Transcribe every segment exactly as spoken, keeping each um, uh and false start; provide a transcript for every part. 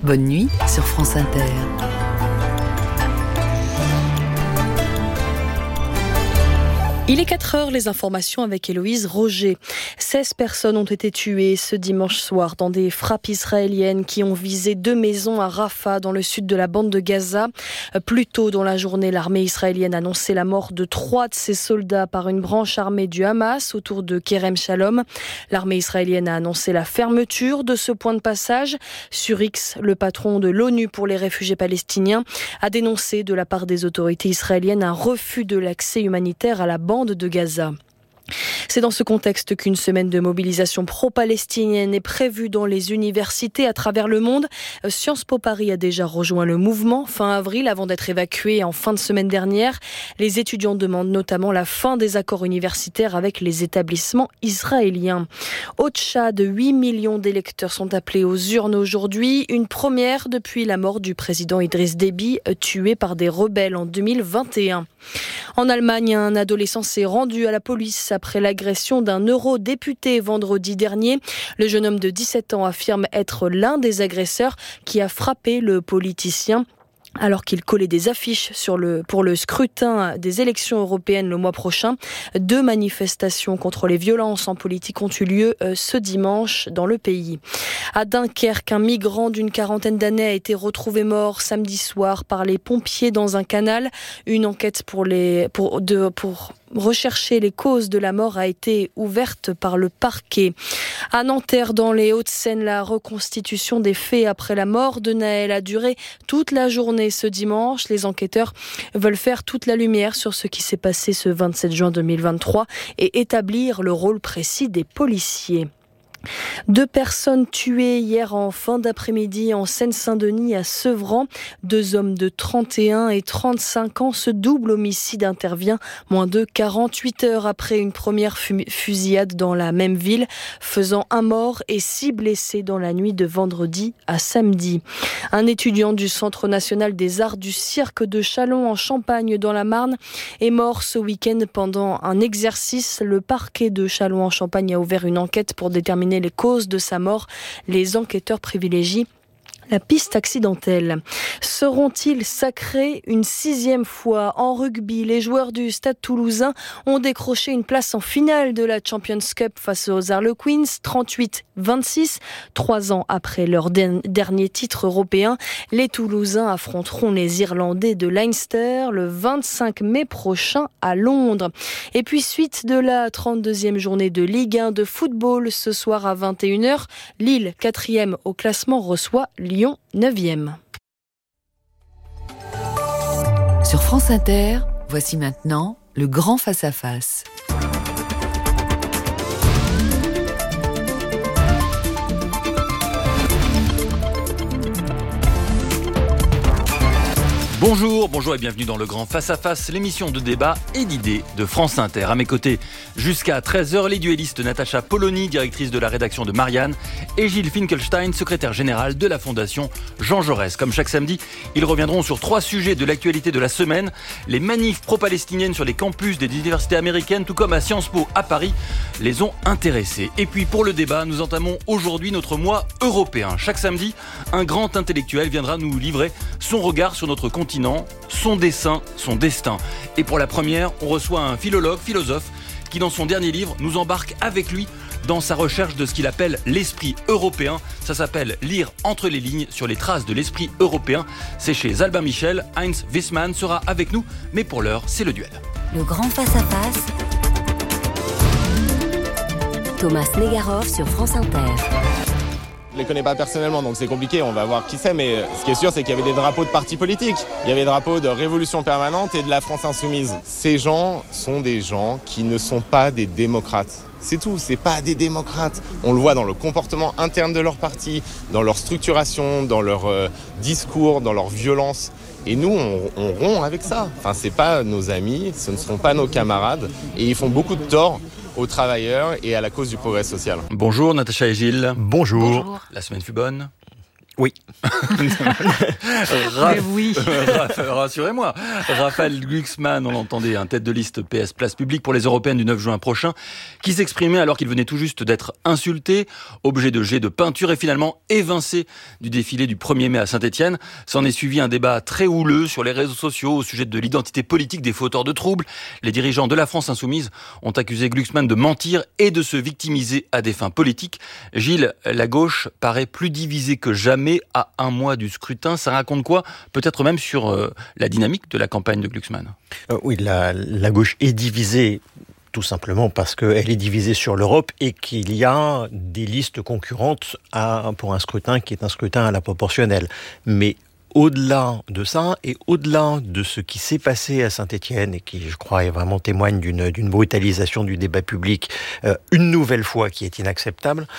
Bonne nuit sur France Inter. Il est quatre heures, les informations avec Héloïse Roger. seize personnes ont été tuées ce dimanche soir dans des frappes israéliennes qui ont visé deux maisons à Rafah, dans le sud de la bande de Gaza. Plus tôt dans la journée, l'armée israélienne a annoncé la mort de trois de ses soldats par une branche armée du Hamas autour de Kerem Shalom. L'armée israélienne a annoncé la fermeture de ce point de passage. Sur X, le patron de l'ONU pour les réfugiés palestiniens a dénoncé de la part des autorités israéliennes un refus de l'accès humanitaire à la bande de Gaza. C'est dans ce contexte qu'une semaine de mobilisation pro-palestinienne est prévue dans les universités à travers le monde. Sciences Po Paris a déjà rejoint le mouvement fin avril avant d'être évacué en fin de semaine dernière. Les étudiants demandent notamment la fin des accords universitaires avec les établissements israéliens. Au Tchad, huit millions d'électeurs sont appelés aux urnes aujourd'hui, une première depuis la mort du président Idriss Déby, tué par des rebelles en deux mille vingt et un. En Allemagne, un adolescent s'est rendu à la police après l'agression d'un eurodéputé vendredi dernier. Le jeune homme de dix-sept ans affirme être l'un des agresseurs qui a frappé le politicien alors qu'il collait des affiches sur le, pour le scrutin des élections européennes le mois prochain. Deux manifestations contre les violences en politique ont eu lieu ce dimanche dans le pays. À Dunkerque, un migrant d'une quarantaine d'années a été retrouvé mort samedi soir par les pompiers dans un canal. Une enquête pour, les, pour, de, pour rechercher les causes de la mort a été ouverte par le parquet. À Nanterre, dans les Hauts-de-Seine, la reconstitution des faits après la mort de Naël a duré toute la journée ce dimanche. Les enquêteurs veulent faire toute la lumière sur ce qui s'est passé ce vingt-sept juin deux mille vingt-trois et établir le rôle précis des policiers. Deux personnes tuées hier en fin d'après-midi en Seine-Saint-Denis à Sevran. Deux hommes de trente et un et trente-cinq ans. Ce double homicide intervient moins de quarante-huit heures après une première fusillade dans la même ville, faisant un mort et six blessés dans la nuit de vendredi à samedi. Un étudiant du Centre national des arts du cirque de Châlons en Champagne dans la Marne est mort ce week-end pendant un exercice. Le parquet de Châlons en Champagne a ouvert une enquête pour déterminer les causes de sa mort. Les enquêteurs privilégient la piste accidentelle. Seront-ils sacrés une sixième fois en rugby? Les joueurs du Stade Toulousain ont décroché une place en finale de la Champions Cup face aux Harlequins, trente-huit vingt-six. Trois ans après leur dernier titre européen, les Toulousains affronteront les Irlandais de Leinster le vingt-cinq mai prochain à Londres. Et puis suite de la trente-deuxième journée de Ligue un de football ce soir à vingt et une heures, Lille, quatrième au classement, reçoit Lyon. Lyon, neuvième. Sur France Inter, voici maintenant le grand face-à-face. Bonjour, bonjour et bienvenue dans le Grand Face à Face, l'émission de débat et d'idées de France Inter. À mes côtés, jusqu'à treize heures, les duellistes Natacha Polony, directrice de la rédaction de Marianne, et Gilles Finkelstein, secrétaire général de la Fondation Jean Jaurès. Comme chaque samedi, ils reviendront sur trois sujets de l'actualité de la semaine. Les manifs pro-palestiniennes sur les campus des universités américaines, tout comme à Sciences Po à Paris, les ont intéressés. Et puis pour le débat, nous entamons aujourd'hui notre mois européen. Chaque samedi, un grand intellectuel viendra nous livrer son regard sur notre continent, son dessin, son destin. Et pour la première, on reçoit un philologue, philosophe, qui dans son dernier livre nous embarque avec lui dans sa recherche de ce qu'il appelle l'esprit européen. Ça s'appelle Lire entre les lignes sur les traces de l'esprit européen. C'est chez Albin Michel. Heinz Wissmann sera avec nous, mais pour l'heure, c'est le duel. Le grand face-à-face. Thomas Negaroff sur France Inter. Je les connais pas personnellement, donc c'est compliqué, on va voir qui c'est, mais ce qui est sûr, c'est qu'il y avait des drapeaux de partis politiques. Il y avait des drapeaux de Révolution permanente et de la France insoumise. Ces gens sont des gens qui ne sont pas des démocrates. C'est tout, c'est pas des démocrates. On le voit dans le comportement interne de leur parti, dans leur structuration, dans leur euh, discours, dans leur violence. Et nous, on, on rompt avec ça. Enfin, c'est pas nos amis, ce ne seront pas nos camarades, et ils font beaucoup de tort aux travailleurs et à la cause du progrès social. Bonjour Natacha et Gilles. Bonjour. La semaine fut bonne? Oui. Raph... oui. Rassurez-moi. Raphaël Glucksmann, on l'entendait, un tête de liste P S Place Publique pour les européennes du neuf juin prochain, qui s'exprimait alors qu'il venait tout juste d'être insulté, objet de jet de peinture et finalement évincé du défilé du premier mai à Saint-Étienne. S'en est suivi un débat très houleux sur les réseaux sociaux au sujet de l'identité politique des fauteurs de troubles. Les dirigeants de la France insoumise ont accusé Glucksmann de mentir et de se victimiser à des fins politiques. Gilles, la gauche paraît plus divisée que jamais à un mois du scrutin. Ça raconte quoi ? Peut-être même sur euh, la dynamique de la campagne de Glucksmann. Euh, oui, la, la gauche est divisée tout simplement parce qu'elle est divisée sur l'Europe et qu'il y a des listes concurrentes à, pour un scrutin qui est un scrutin à la proportionnelle. Mais au-delà de ça et au-delà de ce qui s'est passé à Saint-Étienne et qui, je crois, est vraiment témoigne d'une, d'une brutalisation du débat public, euh, une nouvelle fois qui est inacceptable,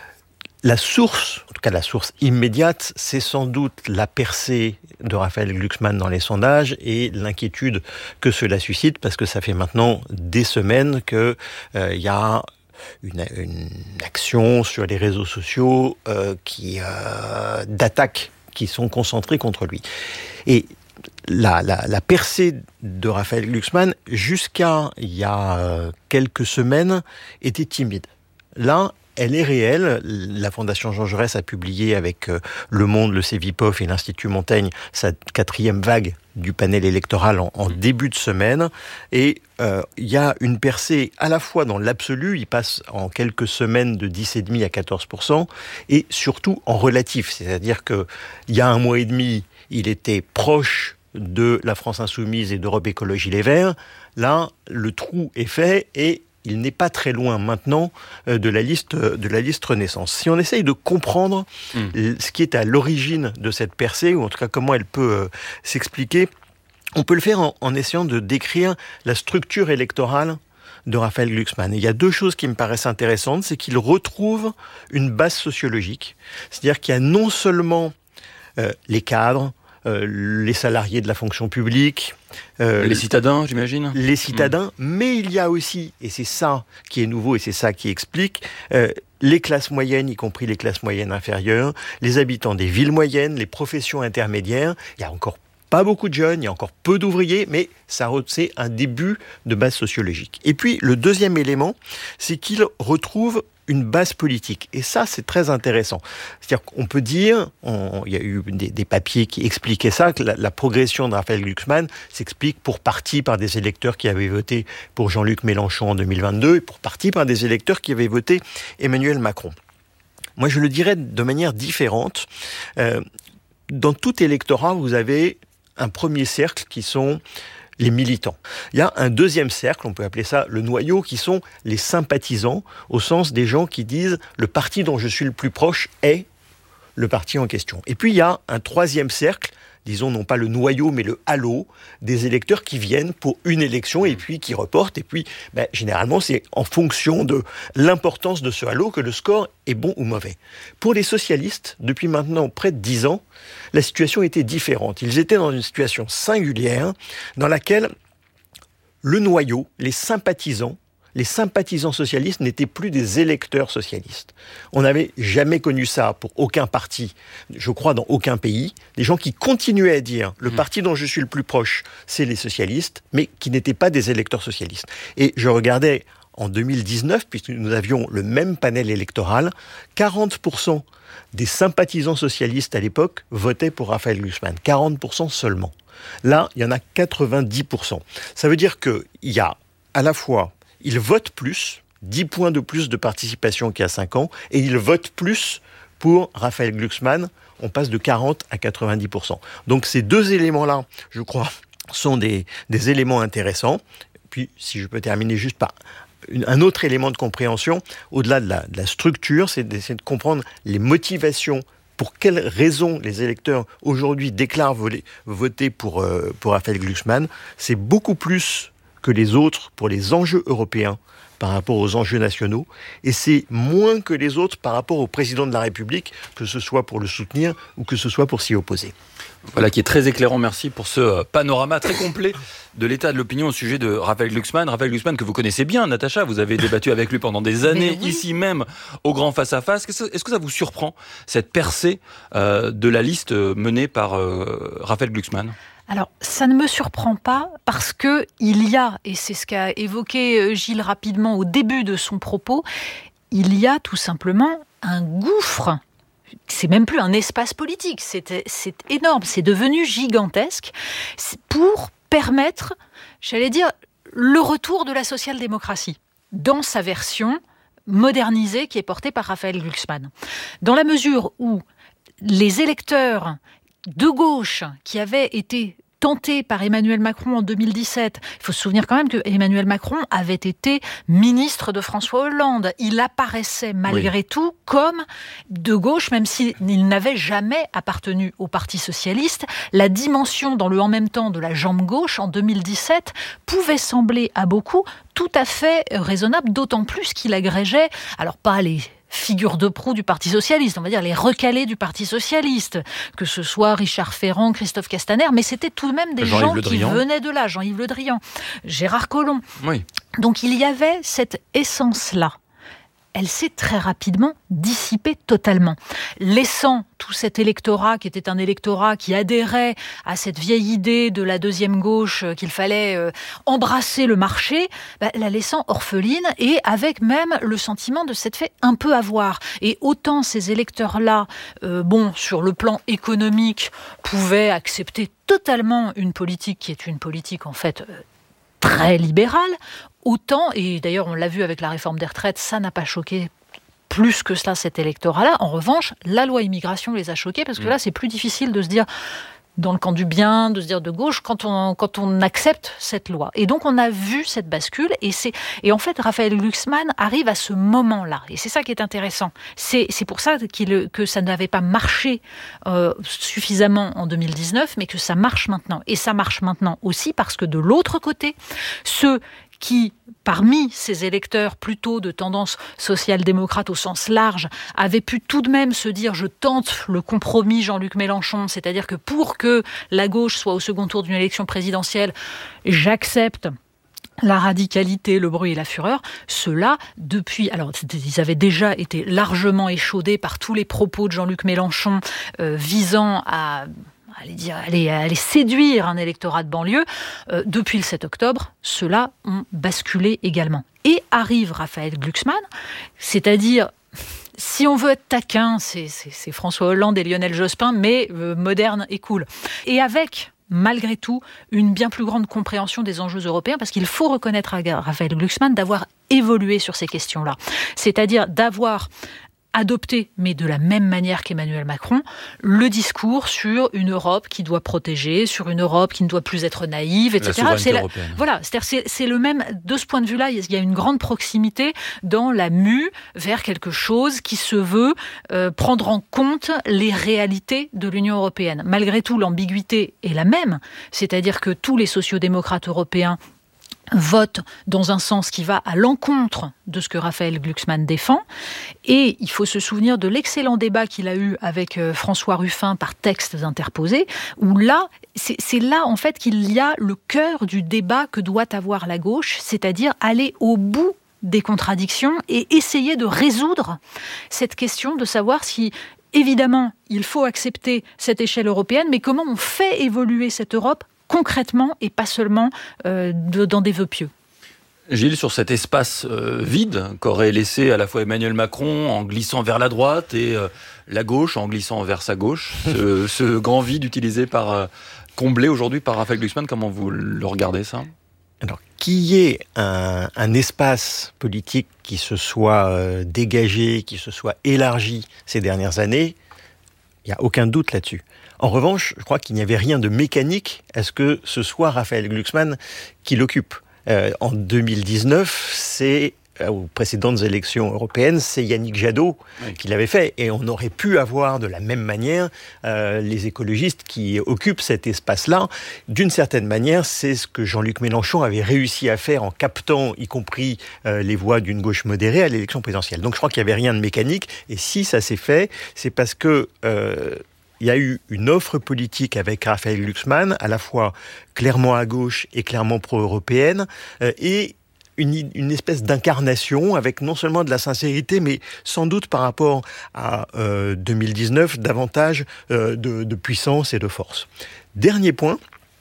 la source, en tout cas la source immédiate, c'est sans doute la percée de Raphaël Glucksmann dans les sondages et l'inquiétude que cela suscite, parce que ça fait maintenant des semaines qu'il euh, y a une, une action sur les réseaux sociaux euh, qui, euh, d'attaques qui sont concentrées contre lui. Et la, la, la percée de Raphaël Glucksmann, jusqu'à il y a euh, quelques semaines, était timide. Là, elle est réelle. La Fondation Jean Jaurès a publié avec euh, Le Monde, le Cevipof et l'Institut Montaigne sa quatrième vague du panel électoral en, en début de semaine. Et euh, il y a une percée à la fois dans l'absolu, il passe en quelques semaines de dix virgule cinq à quatorze pour cent, et surtout en relatif. C'est-à-dire qu'il y a un mois et demi, il était proche de la France Insoumise et d'Europe Écologie Les Verts. Là, le trou est fait et il n'est pas très loin maintenant de la liste, de la liste Renaissance. Si on essaye de comprendre mmh. ce qui est à l'origine de cette percée, ou en tout cas comment elle peut euh, s'expliquer, on peut le faire en, en essayant de décrire la structure électorale de Raphaël Glucksmann. Et il y a deux choses qui me paraissent intéressantes, c'est qu'il retrouve une base sociologique, c'est-à-dire qu'il y a non seulement euh, les cadres, Euh, les salariés de la fonction publique. Euh, les citadins, j'imagine. Les citadins, mmh. mais il y a aussi, et c'est ça qui est nouveau et c'est ça qui explique, euh, les classes moyennes, y compris les classes moyennes inférieures, les habitants des villes moyennes, les professions intermédiaires. Il y a encore pas beaucoup de jeunes, il y a encore peu d'ouvriers, mais ça, c'est un début de base sociologique. Et puis, le deuxième élément, c'est qu'il retrouve une base politique. Et ça, c'est très intéressant. C'est-à-dire qu'on peut dire, on, il y a eu des, des papiers qui expliquaient ça, que la, la progression de Raphaël Glucksmann s'explique pour partie par des électeurs qui avaient voté pour Jean-Luc Mélenchon en deux mille vingt-deux et pour partie par des électeurs qui avaient voté Emmanuel Macron. Moi, je le dirais de manière différente. Euh, dans tout électorat, vous avez un premier cercle qui sont les militants. Il y a un deuxième cercle, on peut appeler ça le noyau, qui sont les sympathisants, au sens des gens qui disent « le parti dont je suis le plus proche est le parti en question ». Et puis il y a un troisième cercle, disons non pas le noyau, mais le halo, des électeurs qui viennent pour une élection et puis qui reportent. Et puis, ben, généralement, c'est en fonction de l'importance de ce halo que le score est bon ou mauvais. Pour les socialistes, depuis maintenant près de dix ans, la situation était différente. Ils étaient dans une situation singulière dans laquelle le noyau, les sympathisants, les sympathisants socialistes n'étaient plus des électeurs socialistes. On n'avait jamais connu ça pour aucun parti, je crois dans aucun pays. Des gens qui continuaient à dire « le parti dont je suis le plus proche, c'est les socialistes », mais qui n'étaient pas des électeurs socialistes. Et je regardais en deux mille dix-neuf, puisque nous avions le même panel électoral, quarante pour cent des sympathisants socialistes à l'époque votaient pour Raphaël Glucksmann. quarante pour cent seulement. Là, il y en a quatre-vingt-dix pour cent. Ça veut dire qu'il y a à la fois ils votent plus, dix points de plus de participation qu'il y a cinq ans, et ils votent plus pour Raphaël Glucksmann. On passe de quarante à quatre-vingt-dix pour cent. Donc ces deux éléments-là, je crois, sont des, des éléments intéressants. Puis, si je peux terminer juste par une, un autre élément de compréhension, au-delà de la, de la structure, c'est d'essayer de comprendre les motivations. Pour quelles raisons les électeurs aujourd'hui déclarent voler, voter pour, euh, pour Raphaël Glucksmann. C'est beaucoup plus que les autres pour les enjeux européens par rapport aux enjeux nationaux, et c'est moins que les autres par rapport au président de la République, que ce soit pour le soutenir ou que ce soit pour s'y opposer. Voilà, qui est très éclairant. Merci pour ce panorama très complet de l'état de l'opinion au sujet de Raphaël Glucksmann. Raphaël Glucksmann que vous connaissez bien, Natacha, vous avez débattu avec lui pendant des années, oui. ici même, au Grand Face à Face. Est-ce que ça vous surprend, cette percée euh, de la liste menée par euh, Raphaël Glucksmann ? Alors, ça ne me surprend pas parce que il y a, et c'est ce qu'a évoqué Gilles rapidement au début de son propos, il y a tout simplement un gouffre. C'est même plus un espace politique, c'est, c'est énorme, c'est devenu gigantesque pour permettre, j'allais dire, le retour de la social-démocratie dans sa version modernisée qui est portée par Raphaël Glucksmann. Dans la mesure où les électeurs de gauche qui avaient été tenté par Emmanuel Macron en deux mille dix-sept. Il faut se souvenir quand même que Emmanuel Macron avait été ministre de François Hollande. Il apparaissait malgré oui. tout comme de gauche, même s'il n'avait jamais appartenu au Parti socialiste. La dimension dans le en même temps de la jambe gauche en deux mille dix-sept pouvait sembler à beaucoup tout à fait raisonnable, d'autant plus qu'il agrégeait, alors pas les figure de proue du Parti socialiste, on va dire les recalés du Parti socialiste, que ce soit Richard Ferrand, Christophe Castaner, mais c'était tout de même des Jean-Yves gens qui Drian. venaient de là, Jean-Yves Le Drian, Gérard Collomb. Oui. Donc il y avait cette essence-là. Elle s'est très rapidement dissipée totalement, laissant tout cet électorat qui était un électorat qui adhérait à cette vieille idée de la deuxième gauche qu'il fallait euh, embrasser le marché, bah, la laissant orpheline et avec même le sentiment de s'être fait un peu avoir. Et autant ces électeurs-là, euh, bon, sur le plan économique, pouvaient accepter totalement une politique qui est une politique en fait euh, très libérale, autant, et d'ailleurs on l'a vu avec la réforme des retraites, ça n'a pas choqué plus que cela cet électorat-là. En revanche, la loi immigration les a choqués, parce que là c'est plus difficile de se dire dans le camp du bien, de se dire de gauche, quand on, quand on accepte cette loi. Et donc on a vu cette bascule, et, c'est, et en fait Raphaël Glucksmann arrive à ce moment-là, et c'est ça qui est intéressant. C'est, c'est pour ça qu'il, que ça n'avait pas marché euh, suffisamment en deux mille dix-neuf, mais que ça marche maintenant. Et ça marche maintenant aussi parce que de l'autre côté, ceux qui, parmi ces électeurs plutôt de tendance social-démocrate au sens large, avaient pu tout de même se dire « je tente le compromis Jean-Luc Mélenchon », c'est-à-dire que pour que la gauche soit au second tour d'une élection présidentielle, j'accepte la radicalité, le bruit et la fureur, ceux-là, depuis... Alors, ils avaient déjà été largement échaudés par tous les propos de Jean-Luc Mélenchon euh, visant à... Aller, dire, aller, aller séduire un électorat de banlieue, euh, depuis le sept octobre, ceux-là ont basculé également. Et arrive Raphaël Glucksmann, c'est-à-dire, si on veut être taquin, c'est, c'est, c'est François Hollande et Lionel Jospin, mais euh, moderne et cool. Et avec, malgré tout, une bien plus grande compréhension des enjeux européens, parce qu'il faut reconnaître à Raphaël Glucksmann d'avoir évolué sur ces questions-là. C'est-à-dire d'avoir adopter, mais de la même manière qu'Emmanuel Macron, le discours sur une Europe qui doit protéger, sur une Europe qui ne doit plus être naïve, et cetera. La c'est la, européenne. Voilà, c'est-à-dire c'est, c'est le même. De ce point de vue-là, il y a une grande proximité dans la mue vers quelque chose qui se veut euh, prendre en compte les réalités de l'Union européenne. Malgré tout, l'ambiguïté est la même, c'est-à-dire que tous les sociodémocrates européens vote dans un sens qui va à l'encontre de ce que Raphaël Glucksmann défend. Et il faut se souvenir de l'excellent débat qu'il a eu avec François Ruffin par textes interposés, où là, c'est, c'est là en fait qu'il y a le cœur du débat que doit avoir la gauche, c'est-à-dire aller au bout des contradictions et essayer de résoudre cette question de savoir si, évidemment, il faut accepter cette échelle européenne, mais comment on fait évoluer cette Europe concrètement et pas seulement euh, de, dans des vœux pieux. Gilles, sur cet espace euh, vide qu'aurait laissé à la fois Emmanuel Macron en glissant vers la droite et euh, la gauche en glissant vers sa gauche, ce, ce grand vide utilisé par, euh, comblé aujourd'hui par Raphaël Glucksmann, comment vous le regardez ça ? Alors, qu'il y ait un, un espace politique qui se soit euh, dégagé, qui se soit élargi ces dernières années, il n'y a aucun doute là-dessus. En revanche, je crois qu'il n'y avait rien de mécanique à ce que ce soit Raphaël Glucksmann qui l'occupe. Euh, en deux mille dix-neuf, c'est aux précédentes élections européennes, c'est Yannick Jadot oui. qui l'avait fait. Et on aurait pu avoir de la même manière euh, les écologistes qui occupent cet espace-là. D'une certaine manière, c'est ce que Jean-Luc Mélenchon avait réussi à faire en captant, y compris euh, les voix d'une gauche modérée à l'élection présidentielle. Donc je crois qu'il n'y avait rien de mécanique. Et si ça s'est fait, c'est parce que... Euh, il y a eu une offre politique avec Raphaël Glucksmann, à la fois clairement à gauche et clairement pro-européenne, euh, et Une, une espèce d'incarnation avec non seulement de la sincérité, mais sans doute par rapport à euh, deux mille dix-neuf, davantage euh, de, de puissance et de force. Dernier point,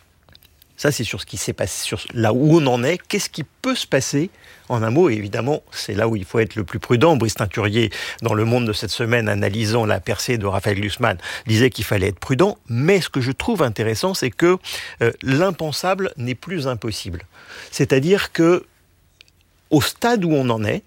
ça c'est sur ce qui s'est passé, sur là où on en est, qu'est-ce qui peut se passer en un mot, et évidemment, c'est là où il faut être le plus prudent. Brice Teinturier, dans Le Monde de cette semaine, analysant la percée de Raphaël Glucksmann, disait qu'il fallait être prudent, mais ce que je trouve intéressant, c'est que euh, l'impensable n'est plus impossible. C'est-à-dire que au stade où on en est,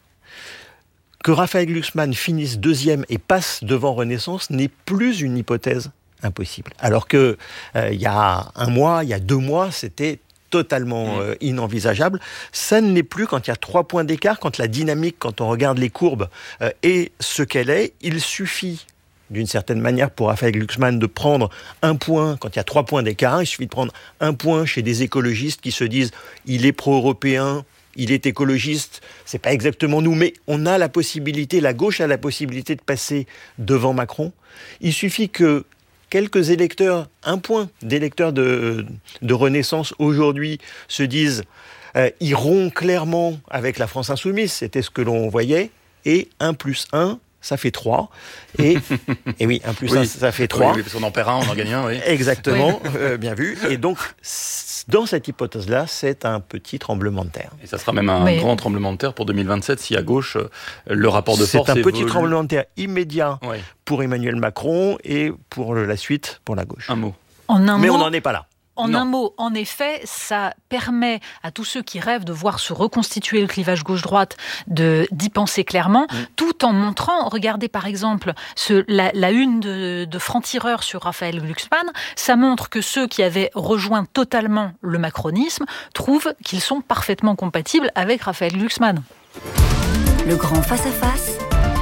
que Raphaël Glucksmann finisse deuxième et passe devant Renaissance n'est plus une hypothèse impossible. Alors que euh, il y a un mois, il y a deux mois, c'était totalement euh, inenvisageable. Ça ne l'est plus quand il y a trois points d'écart, quand la dynamique, quand on regarde les courbes, euh, est ce qu'elle est. Il suffit d'une certaine manière pour Raphaël Glucksmann de prendre un point, quand il y a trois points d'écart, il suffit de prendre un point chez des écologistes qui se disent « il est pro-européen », il est écologiste, c'est pas exactement nous, mais on a la possibilité, la gauche a la possibilité de passer devant Macron. Il suffit que quelques électeurs, un point d'électeurs de, de Renaissance aujourd'hui se disent euh, iront clairement avec la France Insoumise, c'était ce que l'on voyait, et un plus un, ça fait trois. Et, et oui, un plus oui. un, ça fait trois. Oui, parce qu'on en perd un, on en gagne un, oui. Exactement, oui. euh, bien vu. Et donc, dans cette hypothèse-là, c'est un petit tremblement de terre. Et ça sera même un oui. grand tremblement de terre pour deux mille vingt-sept si à gauche, le rapport de force C'est un évolue. petit tremblement de terre immédiat oui. pour Emmanuel Macron et pour la suite, pour la gauche. Un mot. En un Mais mot, on n'en est pas là. En non. un mot, en effet, ça permet à tous ceux qui rêvent de voir se reconstituer le clivage gauche-droite de, d'y penser clairement, mmh. tout en montrant, regardez par exemple ce, la, la une de, de franc-tireur sur Raphaël Glucksmann, ça montre que ceux qui avaient rejoint totalement le macronisme trouvent qu'ils sont parfaitement compatibles avec Raphaël Glucksmann. Le grand face-à-face,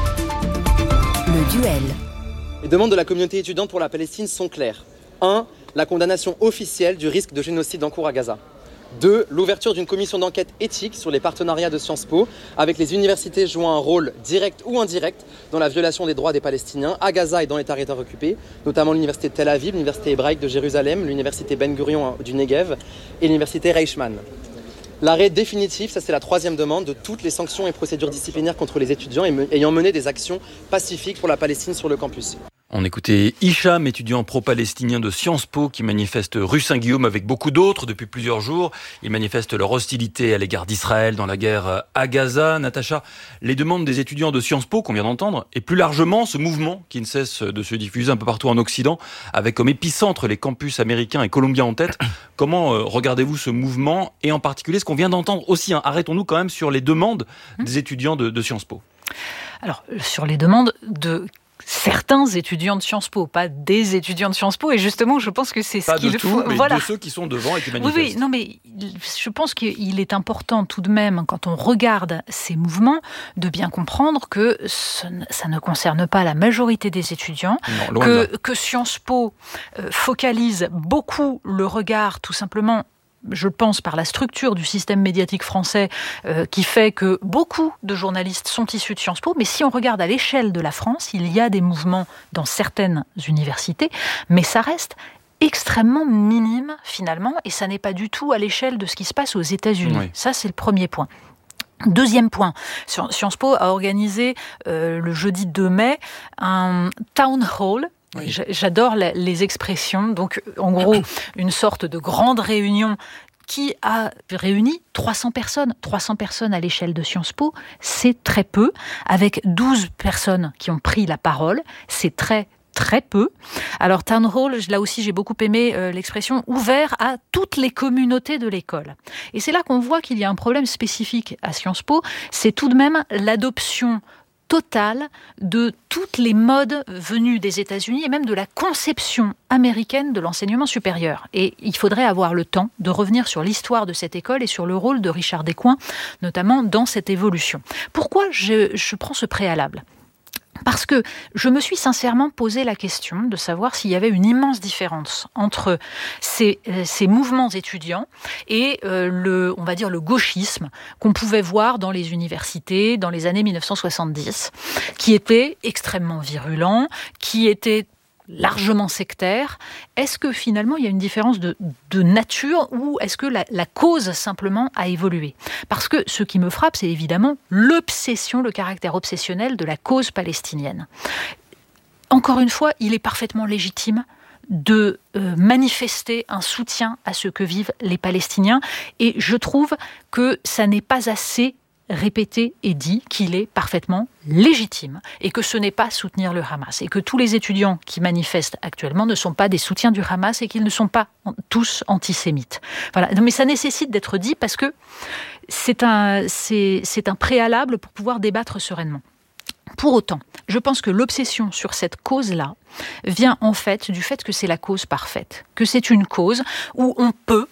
le duel. Les demandes de la communauté étudiante pour la Palestine sont claires. un. La condamnation officielle du risque de génocide en cours à Gaza. deux. L'ouverture d'une commission d'enquête éthique sur les partenariats de Sciences Po avec les universités jouant un rôle direct ou indirect dans la violation des droits des Palestiniens à Gaza et dans les territoires occupés, notamment l'université de Tel Aviv, l'université hébraïque de Jérusalem, l'université Ben Gurion du Negev et l'université Reichmann. L'arrêt définitif, ça c'est la troisième demande, de toutes les sanctions et procédures disciplinaires contre les étudiants ayant mené des actions pacifiques pour la Palestine sur le campus. On écoutait Hicham, étudiant pro-palestinien de Sciences Po, qui manifeste rue Saint-Guillaume avec beaucoup d'autres depuis plusieurs jours. Ils manifestent leur hostilité à l'égard d'Israël dans la guerre à Gaza. Natacha, les demandes des étudiants de Sciences Po qu'on vient d'entendre, et plus largement ce mouvement qui ne cesse de se diffuser un peu partout en Occident, avec comme épicentre les campus américains et colombiens en tête. Comment euh, regardez-vous ce mouvement, et en particulier ce qu'on vient d'entendre aussi, hein, arrêtons-nous quand même sur les demandes des étudiants de, de Sciences Po. Alors, sur les demandes de... certains étudiants de Sciences Po, pas des étudiants de Sciences Po, et justement, je pense que c'est ce pas qu'il de tout, faut. Mais voilà. de ceux qui sont devant et qui manifestent. Oui, oui, non, mais je pense qu'il est important tout de même, quand on regarde ces mouvements, de bien comprendre que ce, ça ne concerne pas la majorité des étudiants, non, loin que, de là. que Sciences Po euh, focalise beaucoup le regard, tout simplement. Je pense par la structure du système médiatique français euh, qui fait que beaucoup de journalistes sont issus de Sciences Po. Mais si on regarde à l'échelle de la France, il y a des mouvements dans certaines universités, mais ça reste extrêmement minime finalement, et ça n'est pas du tout à l'échelle de ce qui se passe aux États-Unis. Oui. Ça, c'est le premier point. Deuxième point, Sciences Po a organisé euh, le jeudi deux mai un town hall. Oui. J'adore les expressions. Donc, en gros, une sorte de grande réunion qui a réuni trois cents personnes. trois cents personnes à l'échelle de Sciences Po, c'est très peu. Avec douze personnes qui ont pris la parole, c'est très très peu. Alors, Town Hall, là aussi, j'ai beaucoup aimé euh, l'expression « ouvert à toutes les communautés de l'école ». Et c'est là qu'on voit qu'il y a un problème spécifique à Sciences Po, c'est tout de même l'adoption totale de toutes les modes venus des États-Unis et même de la conception américaine de l'enseignement supérieur. Et il faudrait avoir le temps de revenir sur l'histoire de cette école et sur le rôle de Richard Descoings, notamment dans cette évolution. Pourquoi je, je prends ce préalable ? Parce que je me suis sincèrement posé la question de savoir s'il y avait une immense différence entre ces, ces mouvements étudiants et euh, le, on va dire le gauchisme qu'on pouvait voir dans les universités dans les années mille neuf cent soixante-dix, qui était extrêmement virulent, qui était largement sectaire. Est-ce que finalement il y a une différence de, de nature ou est-ce que la, la cause simplement a évolué ? Parce que ce qui me frappe, c'est évidemment l'obsession, le caractère obsessionnel de la cause palestinienne. Encore une fois, il est parfaitement légitime de euh, manifester un soutien à ce que vivent les Palestiniens et je trouve que ça n'est pas assez répété et dit qu'il est parfaitement légitime et que ce n'est pas soutenir le Hamas et que tous les étudiants qui manifestent actuellement ne sont pas des soutiens du Hamas et qu'ils ne sont pas tous antisémites. Voilà. Mais ça nécessite d'être dit parce que c'est un, c'est, c'est un préalable pour pouvoir débattre sereinement. Pour autant, je pense que l'obsession sur cette cause-là vient en fait du fait que c'est la cause parfaite, que c'est une cause où on peut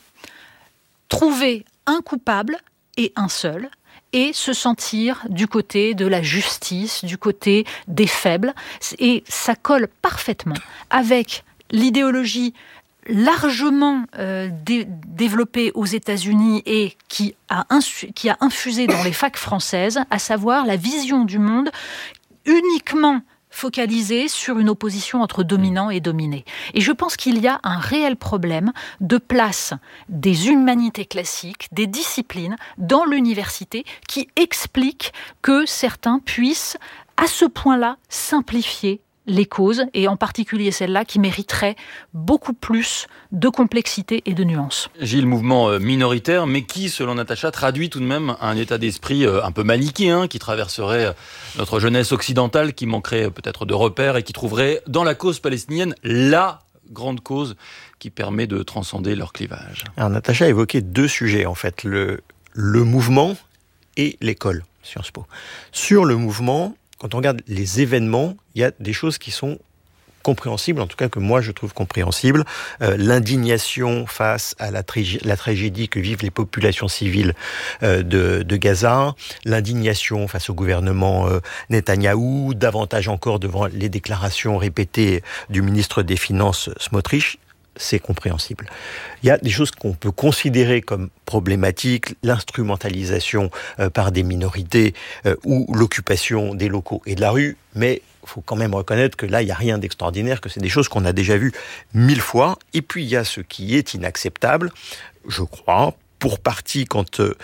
trouver un coupable et un seul, et se sentir du côté de la justice, du côté des faibles. Et ça colle parfaitement avec l'idéologie largement euh, dé- développée aux États-Unis et qui a, insu- qui a infusé dans les facs françaises, à savoir la vision du monde uniquement focalisée sur une opposition entre dominants et dominés. Et je pense qu'il y a un réel problème de place des humanités classiques, des disciplines dans l'université qui explique que certains puissent à ce point-là simplifier les causes, et en particulier celle-là qui mériterait beaucoup plus de complexité et de nuances. Gilles, mouvement minoritaire, mais qui, selon Natacha, traduit tout de même un état d'esprit un peu manichéen qui traverserait notre jeunesse occidentale, qui manquerait peut-être de repères et qui trouverait dans la cause palestinienne la grande cause qui permet de transcender leur clivage. Alors Natacha a évoqué deux sujets, en fait, le, le mouvement et l'école, Sciences Po. Sur le mouvement, quand on regarde les événements, il y a des choses qui sont compréhensibles, en tout cas que moi je trouve compréhensibles. Euh, l'indignation face à la, tragé- la tragédie que vivent les populations civiles euh, de, de Gaza, l'indignation face au gouvernement euh, Netanyahou, davantage encore devant les déclarations répétées du ministre des Finances Smotrich, c'est compréhensible. Il y a des choses qu'on peut considérer comme problématiques, l'instrumentalisation euh, par des minorités euh, ou l'occupation des locaux et de la rue, mais il faut quand même reconnaître que là, il n'y a rien d'extraordinaire, que c'est des choses qu'on a déjà vues mille fois. Et puis, il y a ce qui est inacceptable, je crois, pour partie quand euh,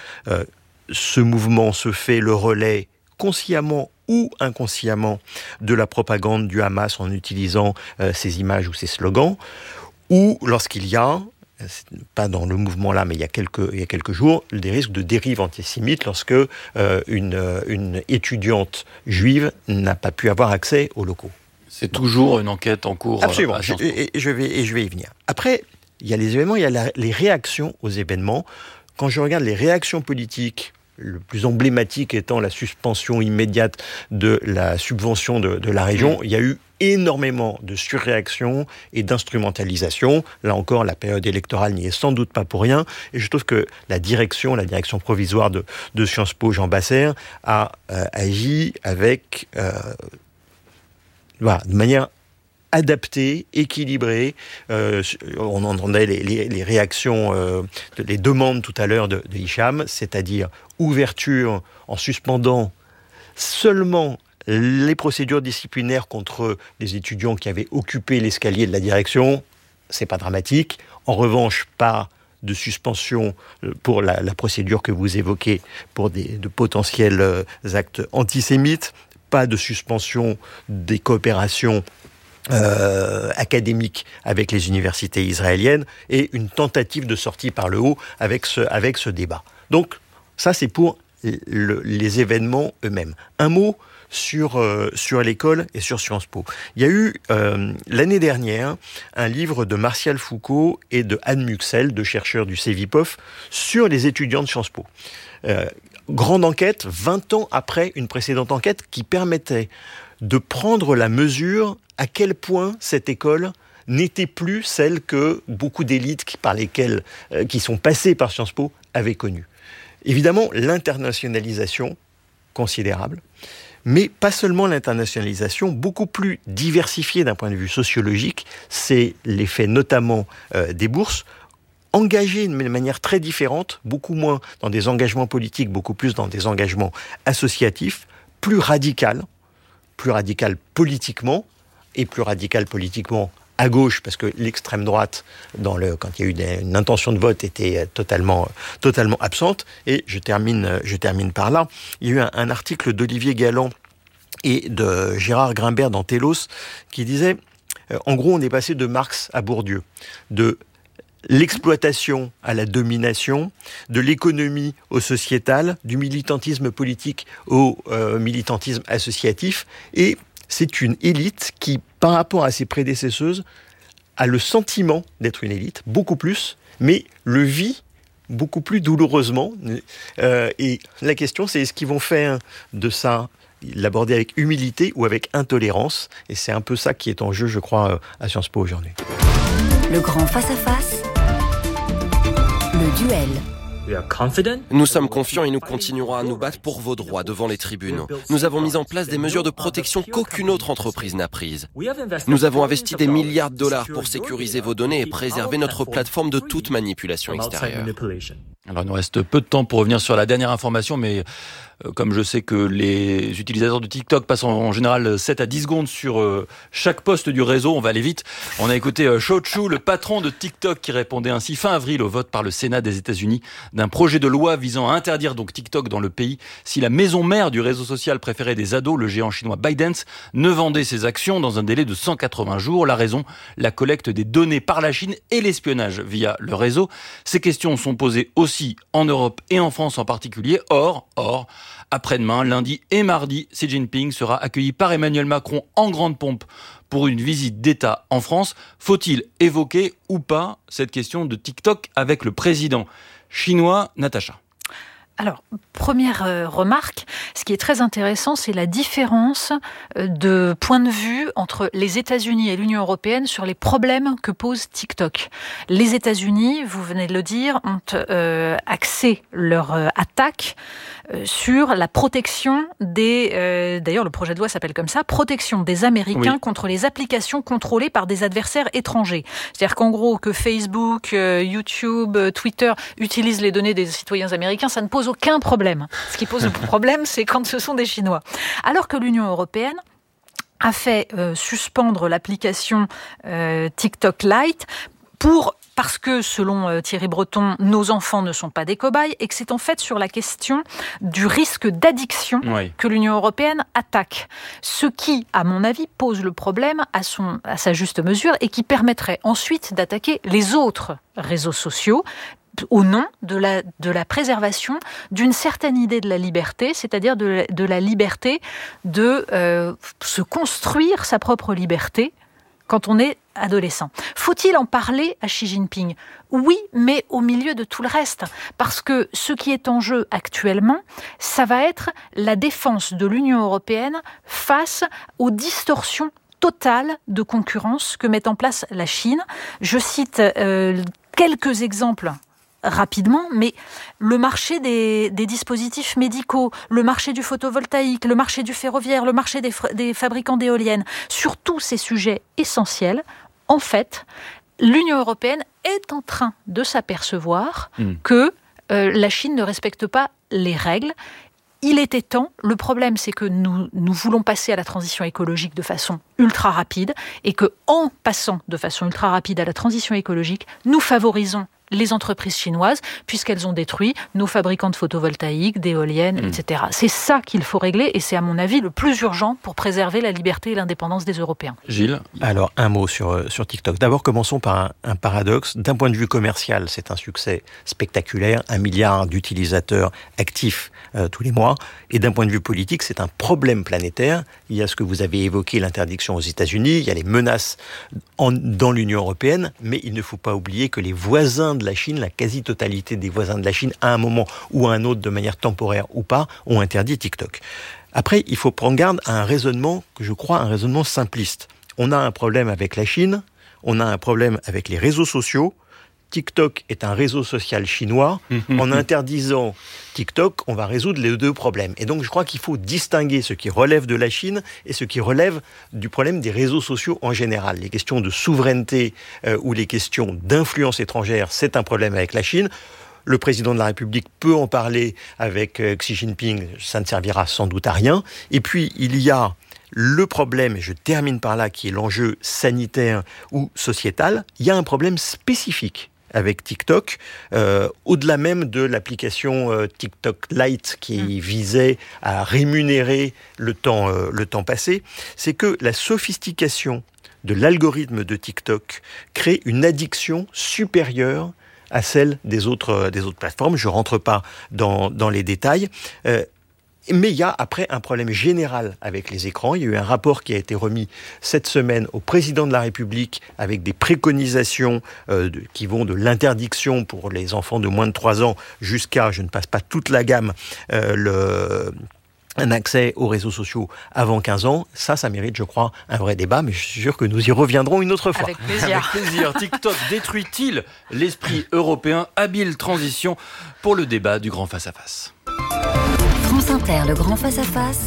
ce mouvement se fait le relais consciemment ou inconsciemment de la propagande du Hamas en utilisant euh, ces images ou ces slogans, ou lorsqu'il y a, pas dans le mouvement là, mais il y a quelques, il y a quelques jours, des risques de dérive antisémite lorsque euh, une, une étudiante juive n'a pas pu avoir accès aux locaux. C'est toujours une enquête en cours. Absolument, à je, et, et, je vais, et je vais y venir. Après, il y a les événements, il y a la, les réactions aux événements. Quand je regarde les réactions politiques, le plus emblématique étant la suspension immédiate de la subvention de, de la région, mmh. il y a eu énormément de surréactions et d'instrumentalisation. Là encore, la période électorale n'y est sans doute pas pour rien. Et je trouve que la direction, la direction provisoire de, de Sciences Po, Jean Basser, a euh, agi avec, euh, voilà, de manière adaptée, équilibrée. Euh, on entendait les, les, les réactions, euh, les demandes tout à l'heure de, de Hicham, c'est-à-dire ouverture en suspendant seulement les procédures disciplinaires contre les étudiants qui avaient occupé l'escalier de la direction, c'est pas dramatique. En revanche, pas de suspension pour la, la procédure que vous évoquez pour des, de potentiels actes antisémites, pas de suspension des coopérations Euh, académique avec les universités israéliennes et une tentative de sortie par le haut avec ce, avec ce débat. Donc, ça, c'est pour le, les événements eux-mêmes. Un mot sur, euh, sur l'école et sur Sciences Po. Il y a eu, euh, l'année dernière, un livre de Martial Foucault et de Anne Muxel, deux chercheurs du CEVIPOF, sur les étudiants de Sciences Po. Euh, grande enquête, vingt ans après une précédente enquête qui permettait de prendre la mesure à quel point cette école n'était plus celle que beaucoup d'élites qui, par lesquelles, euh, qui sont passées par Sciences Po avaient connue. Évidemment, l'internationalisation, considérable, mais pas seulement l'internationalisation, beaucoup plus diversifiée d'un point de vue sociologique, c'est l'effet notamment euh, des bourses, engagées de manière très différente, beaucoup moins dans des engagements politiques, beaucoup plus dans des engagements associatifs, plus radical, plus radical politiquement, et plus radical politiquement à gauche, parce que l'extrême droite, dans le, quand il y a eu des, une intention de vote, était totalement, totalement absente. Et je termine, je termine par là. Il y a eu un, un article d'Olivier Galland et de Gérard Grimbert dans Télos qui disait, euh, en gros, on est passé de Marx à Bourdieu, de l'exploitation à la domination, de l'économie au sociétal, du militantisme politique au euh, militantisme associatif, et c'est une élite qui, par rapport à ses prédécesseuses, a le sentiment d'être une élite, beaucoup plus, mais le vit beaucoup plus douloureusement. Euh, et la question, c'est est-ce qu'ils vont faire de ça, l'aborder avec humilité ou avec intolérance? Et c'est un peu ça qui est en jeu, je crois, à Sciences Po aujourd'hui. Le grand face-à-face, le duel. Nous sommes confiants et nous continuerons à nous battre pour vos droits devant les tribunaux. Nous avons mis en place des mesures de protection qu'aucune autre entreprise n'a prises. Nous avons investi des milliards de dollars pour sécuriser vos données et préserver notre plateforme de toute manipulation extérieure. Alors il nous reste peu de temps pour revenir sur la dernière information, mais euh, comme je sais que les utilisateurs de TikTok passent en, en général sept à dix secondes sur euh, chaque poste du réseau, on va aller vite. On a écouté euh, Shou Chew, le patron de TikTok, qui répondait ainsi fin avril au vote par le Sénat des États-Unis d'un projet de loi visant à interdire donc TikTok dans le pays si la maison mère du réseau social préféré des ados, le géant chinois ByteDance, ne vendait ses actions dans un délai de cent quatre-vingts jours. La raison, la collecte des données par la Chine et l'espionnage via le réseau. Ces questions sont posées aussi aussi en Europe et en France en particulier. Or, or, après-demain, lundi et mardi, Xi Jinping sera accueilli par Emmanuel Macron en grande pompe pour une visite d'État en France. Faut-il évoquer ou pas cette question de TikTok avec le président chinois, Natacha ? Alors, première euh, remarque, ce qui est très intéressant, c'est la différence euh, de point de vue entre les États-Unis et l'Union européenne sur les problèmes que pose TikTok. Les États-Unis, vous venez de le dire, ont euh, axé leur euh, attaque euh, sur la protection des... Euh, d'ailleurs, le projet de loi s'appelle comme ça, protection des Américains oui. contre les applications contrôlées par des adversaires étrangers. C'est-à-dire qu'en gros, que Facebook, euh, YouTube, Twitter utilisent les données des citoyens américains, ça ne pose aucun problème. Ce qui pose le problème, c'est quand ce sont des Chinois. Alors que l'Union européenne a fait euh, suspendre l'application euh, TikTok Lite pour... parce que, selon euh, Thierry Breton, nos enfants ne sont pas des cobayes et que c'est en fait sur la question du risque d'addiction oui. que l'Union européenne attaque. Ce qui, à mon avis, pose le problème à, son, à sa juste mesure et qui permettrait ensuite d'attaquer les autres réseaux sociaux au nom de la, de la préservation d'une certaine idée de la liberté, c'est-à-dire de la, de la liberté de euh, se construire sa propre liberté quand on est adolescent. Faut-il en parler à Xi Jinping ? Oui, mais au milieu de tout le reste. Parce que ce qui est en jeu actuellement, ça va être la défense de l'Union européenne face aux distorsions totales de concurrence que met en place la Chine. Je cite euh, quelques exemples rapidement, mais le marché des, des dispositifs médicaux, le marché du photovoltaïque, le marché du ferroviaire, le marché des, des fabricants d'éoliennes, sur tous ces sujets essentiels, en fait, l'Union européenne est en train de s'apercevoir mmh. que euh, la Chine ne respecte pas les règles. Il était temps. Le problème, c'est que nous, nous voulons passer à la transition écologique de façon ultra rapide et que, en passant de façon ultra rapide à la transition écologique, nous favorisons les entreprises chinoises, puisqu'elles ont détruit nos fabricants de photovoltaïques, d'éoliennes, mmh. et cetera. C'est ça qu'il faut régler, et c'est à mon avis le plus urgent pour préserver la liberté et l'indépendance des Européens. Gilles ? Alors, un mot sur, sur TikTok. D'abord, commençons par un, un paradoxe. D'un point de vue commercial, c'est un succès spectaculaire, un milliard d'utilisateurs actifs euh, tous les mois. Et d'un point de vue politique, c'est un problème planétaire. Il y a ce que vous avez évoqué, l'interdiction aux États-Unis, il y a les menaces en, dans l'Union européenne, mais il ne faut pas oublier que les voisins de la Chine, la quasi-totalité des voisins de la Chine, à un moment ou à un autre, de manière temporaire ou pas, ont interdit TikTok. Après, il faut prendre garde à un raisonnement, que je crois, un raisonnement simpliste. On a un problème avec la Chine, on a un problème avec les réseaux sociaux. TikTok est un réseau social chinois. En interdisant TikTok, on va résoudre les deux problèmes. Et donc, je crois qu'il faut distinguer ce qui relève de la Chine et ce qui relève du problème des réseaux sociaux en général. Les questions de souveraineté euh, ou les questions d'influence étrangère, c'est un problème avec la Chine. Le président de la République peut en parler avec euh, Xi Jinping, ça ne servira sans doute à rien. Et puis, il y a le problème, et je termine par là, qui est l'enjeu sanitaire ou sociétal. Il y a un problème spécifique avec TikTok, euh, au-delà même de l'application euh, TikTok Lite qui mmh. visait à rémunérer le temps, euh, le temps passé, c'est que la sophistication de l'algorithme de TikTok crée une addiction supérieure à celle des autres, des autres plateformes. Je ne rentre pas dans, dans les détails. Euh, Mais il y a après un problème général avec les écrans. Il y a eu un rapport qui a été remis cette semaine au président de la République avec des préconisations euh, de, qui vont de l'interdiction pour les enfants de moins de trois ans jusqu'à, je ne passe pas toute la gamme, euh, le... un accès aux réseaux sociaux avant quinze ans. Ça, ça mérite, je crois, un vrai débat, mais je suis sûr que nous y reviendrons une autre fois. Avec plaisir. Avec plaisir. TikTok détruit-il l'esprit européen ? Habile transition pour le débat du grand face-à-face. France Inter, le grand face-à-face,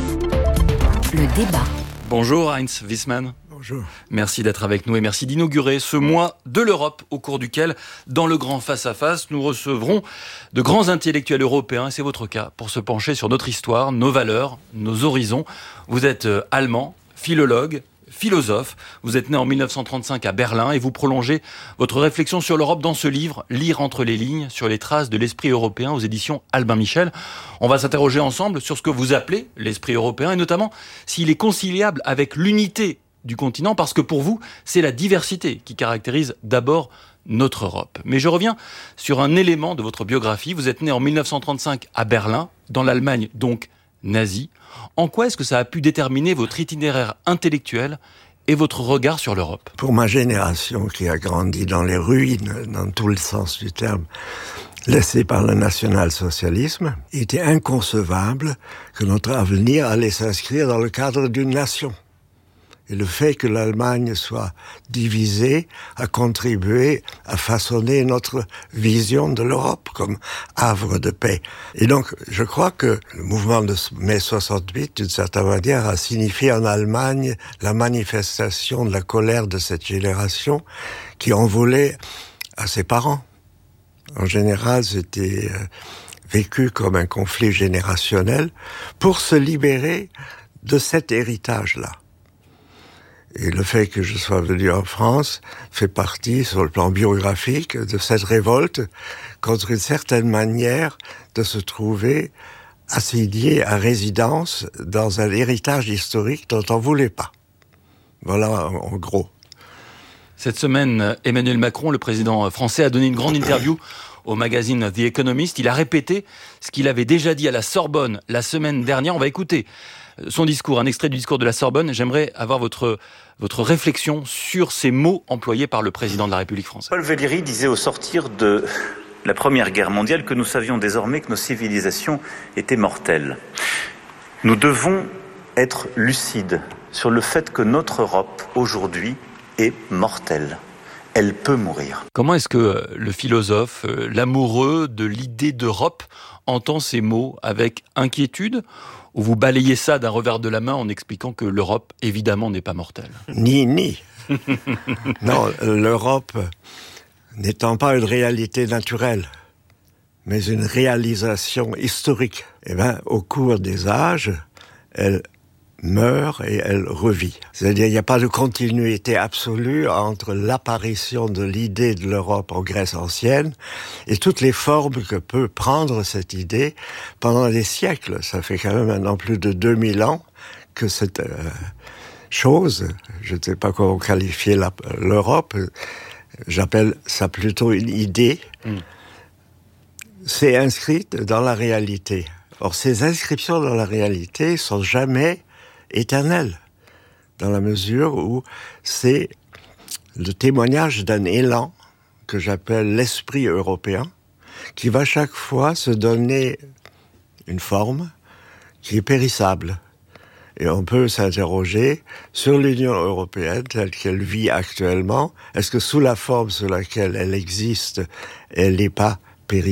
le débat. Bonjour Heinz Wiesmann. Bonjour. Merci d'être avec nous et merci d'inaugurer ce mois de l'Europe au cours duquel, dans le grand face-à-face, nous recevrons de grands intellectuels européens, et c'est votre cas, pour se pencher sur notre histoire, nos valeurs, nos horizons. Vous êtes euh, allemand, philologue, philosophe. Vous êtes né en mille neuf cent trente-cinq à Berlin et vous prolongez votre réflexion sur l'Europe dans ce livre, Lire entre les lignes, sur les traces de l'esprit européen aux éditions Albin Michel. On va s'interroger ensemble sur ce que vous appelez l'esprit européen et notamment s'il est conciliable avec l'unité du continent, parce que pour vous, c'est la diversité qui caractérise d'abord notre Europe. Mais je reviens sur un élément de votre biographie. Vous êtes né en mille neuf cent trente-cinq à Berlin, dans l'Allemagne donc nazie. En quoi est-ce que ça a pu déterminer votre itinéraire intellectuel et votre regard sur l'Europe ? Pour ma génération qui a grandi dans les ruines, dans tout le sens du terme, laissée par le national-socialisme, il était inconcevable que notre avenir allait s'inscrire dans le cadre d'une nation. Et le fait que l'Allemagne soit divisée a contribué à façonner notre vision de l'Europe comme havre de paix. Et donc, je crois que le mouvement de mai soixante-huit, d'une certaine manière, a signifié en Allemagne la manifestation de la colère de cette génération qui en voulait à ses parents. En général, c'était vécu comme un conflit générationnel pour se libérer de cet héritage-là. Et le fait que je sois venu en France fait partie, sur le plan biographique, de cette révolte contre une certaine manière de se trouver assigné à résidence dans un héritage historique dont on ne voulait pas. Voilà, en gros. Cette semaine, Emmanuel Macron, le président français, a donné une grande interview au magazine The Economist. Il a répété ce qu'il avait déjà dit à la Sorbonne la semaine dernière. On va écouter son discours, un extrait du discours de la Sorbonne. J'aimerais avoir votre, votre réflexion sur ces mots employés par le président de la République française. Paul Valéry disait au sortir de la Première Guerre mondiale que nous savions désormais que nos civilisations étaient mortelles. Nous devons être lucides sur le fait que notre Europe, aujourd'hui, est mortelle. Elle peut mourir. Comment est-ce que le philosophe, l'amoureux de l'idée d'Europe, entend ces mots? Avec inquiétude, ou vous balayez ça d'un revers de la main en expliquant que l'Europe, évidemment, n'est pas mortelle? Ni, ni. Non, l'Europe n'étant pas une réalité naturelle, mais une réalisation historique. Eh bien, au cours des âges, elle meurt et elle revit. C'est-à-dire il n'y a pas de continuité absolue entre l'apparition de l'idée de l'Europe en Grèce ancienne et toutes les formes que peut prendre cette idée pendant des siècles. Ça fait quand même maintenant plus de deux mille ans que cette euh, chose, je ne sais pas comment qualifier la, l'Europe, j'appelle ça plutôt une idée, mm. s'est inscrite dans la réalité. Or, ces inscriptions dans la réalité sont jamais éternelles, dans la mesure où c'est le témoignage d'un élan que j'appelle l'esprit européen, qui va chaque fois se donner une forme qui est périssable. Et on peut s'interroger sur l'Union européenne telle qu'elle vit actuellement. Est-ce que sous la forme sous laquelle elle existe, elle n'est pas périssable ?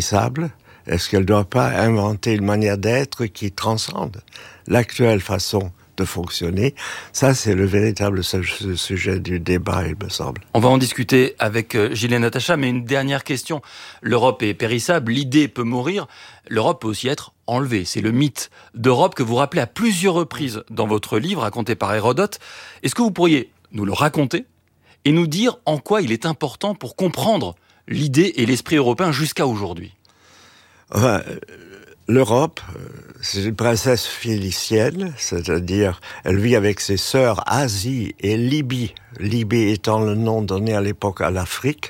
Est-ce qu'elle ne doit pas inventer une manière d'être qui transcende l'actuelle façon de fonctionner? Ça, c'est le véritable sujet du débat, il me semble. On va en discuter avec Gilles et Natacha, mais une dernière question. L'Europe est périssable, l'idée peut mourir, l'Europe peut aussi être enlevée. C'est le mythe d'Europe que vous rappelez à plusieurs reprises dans votre livre, raconté par Hérodote. Est-ce que vous pourriez nous le raconter et nous dire en quoi il est important pour comprendre l'idée et l'esprit européen jusqu'à aujourd'hui? Enfin, l'Europe, c'est une princesse phélicienne, c'est-à-dire elle vit avec ses sœurs Asie et Libye, Libye étant le nom donné à l'époque à l'Afrique,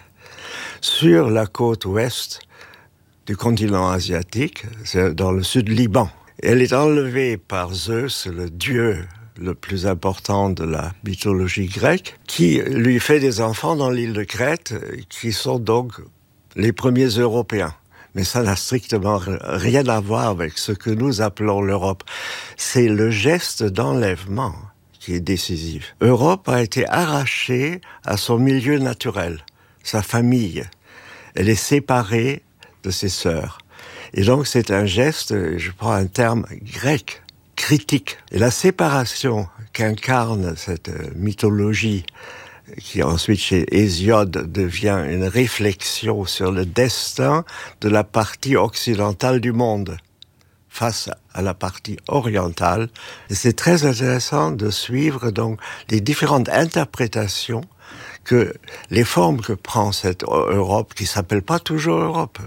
sur la côte ouest du continent asiatique, c'est dans le sud Liban. Elle est enlevée par Zeus, le dieu le plus important de la mythologie grecque, qui lui fait des enfants dans l'île de Crète, qui sont donc les premiers Européens. Mais ça n'a strictement rien à voir avec ce que nous appelons l'Europe. C'est le geste d'enlèvement qui est décisif. L'Europe a été arrachée à son milieu naturel, sa famille. Elle est séparée de ses sœurs. Et donc c'est un geste, je prends un terme grec, critique. Et la séparation qu'incarne cette mythologie, qui ensuite chez Hésiode devient une réflexion sur le destin de la partie occidentale du monde face à la partie orientale. Et c'est très intéressant de suivre donc les différentes interprétations que les formes que prend cette Europe, qui s'appelle pas toujours Europe,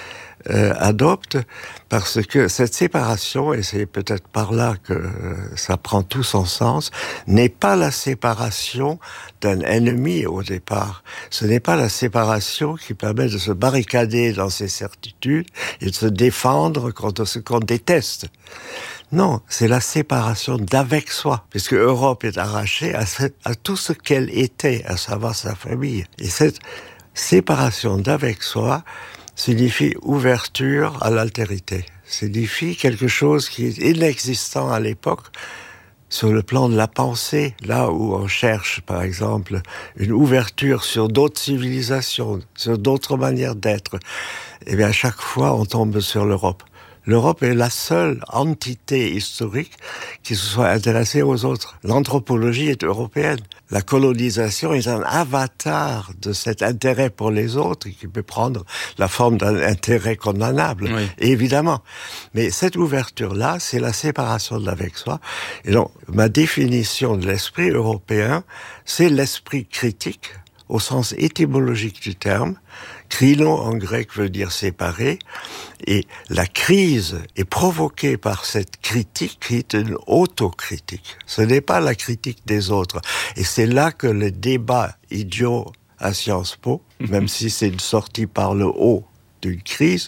Euh, adopte, parce que cette séparation, et c'est peut-être par là que euh, ça prend tout son sens, n'est pas la séparation d'un ennemi au départ. Ce n'est pas la séparation qui permet de se barricader dans ses certitudes et de se défendre contre ce qu'on déteste. Non, c'est la séparation d'avec soi, puisque Europe est arrachée à, ce, à tout ce qu'elle était, à savoir sa famille. Et cette séparation d'avec soi signifie ouverture à l'altérité. Signifie quelque chose qui est inexistant à l'époque sur le plan de la pensée. Là où on cherche, par exemple, une ouverture sur d'autres civilisations, sur d'autres manières d'être, eh bien, à chaque fois, on tombe sur l'Europe. L'Europe est la seule entité historique qui se soit intéressée aux autres. L'anthropologie est européenne. La colonisation est un avatar de cet intérêt pour les autres qui peut prendre la forme d'un intérêt condamnable, oui. Évidemment. Mais cette ouverture-là, c'est la séparation de l'avec soi. Et donc, ma définition de l'esprit européen, c'est l'esprit critique, au sens étymologique du terme. Krino en grec veut dire séparer, et la crise est provoquée par cette critique qui est une autocritique. Ce n'est pas la critique des autres. Et c'est là que le débat idiot à Sciences Po, même si c'est une sortie par le haut d'une crise,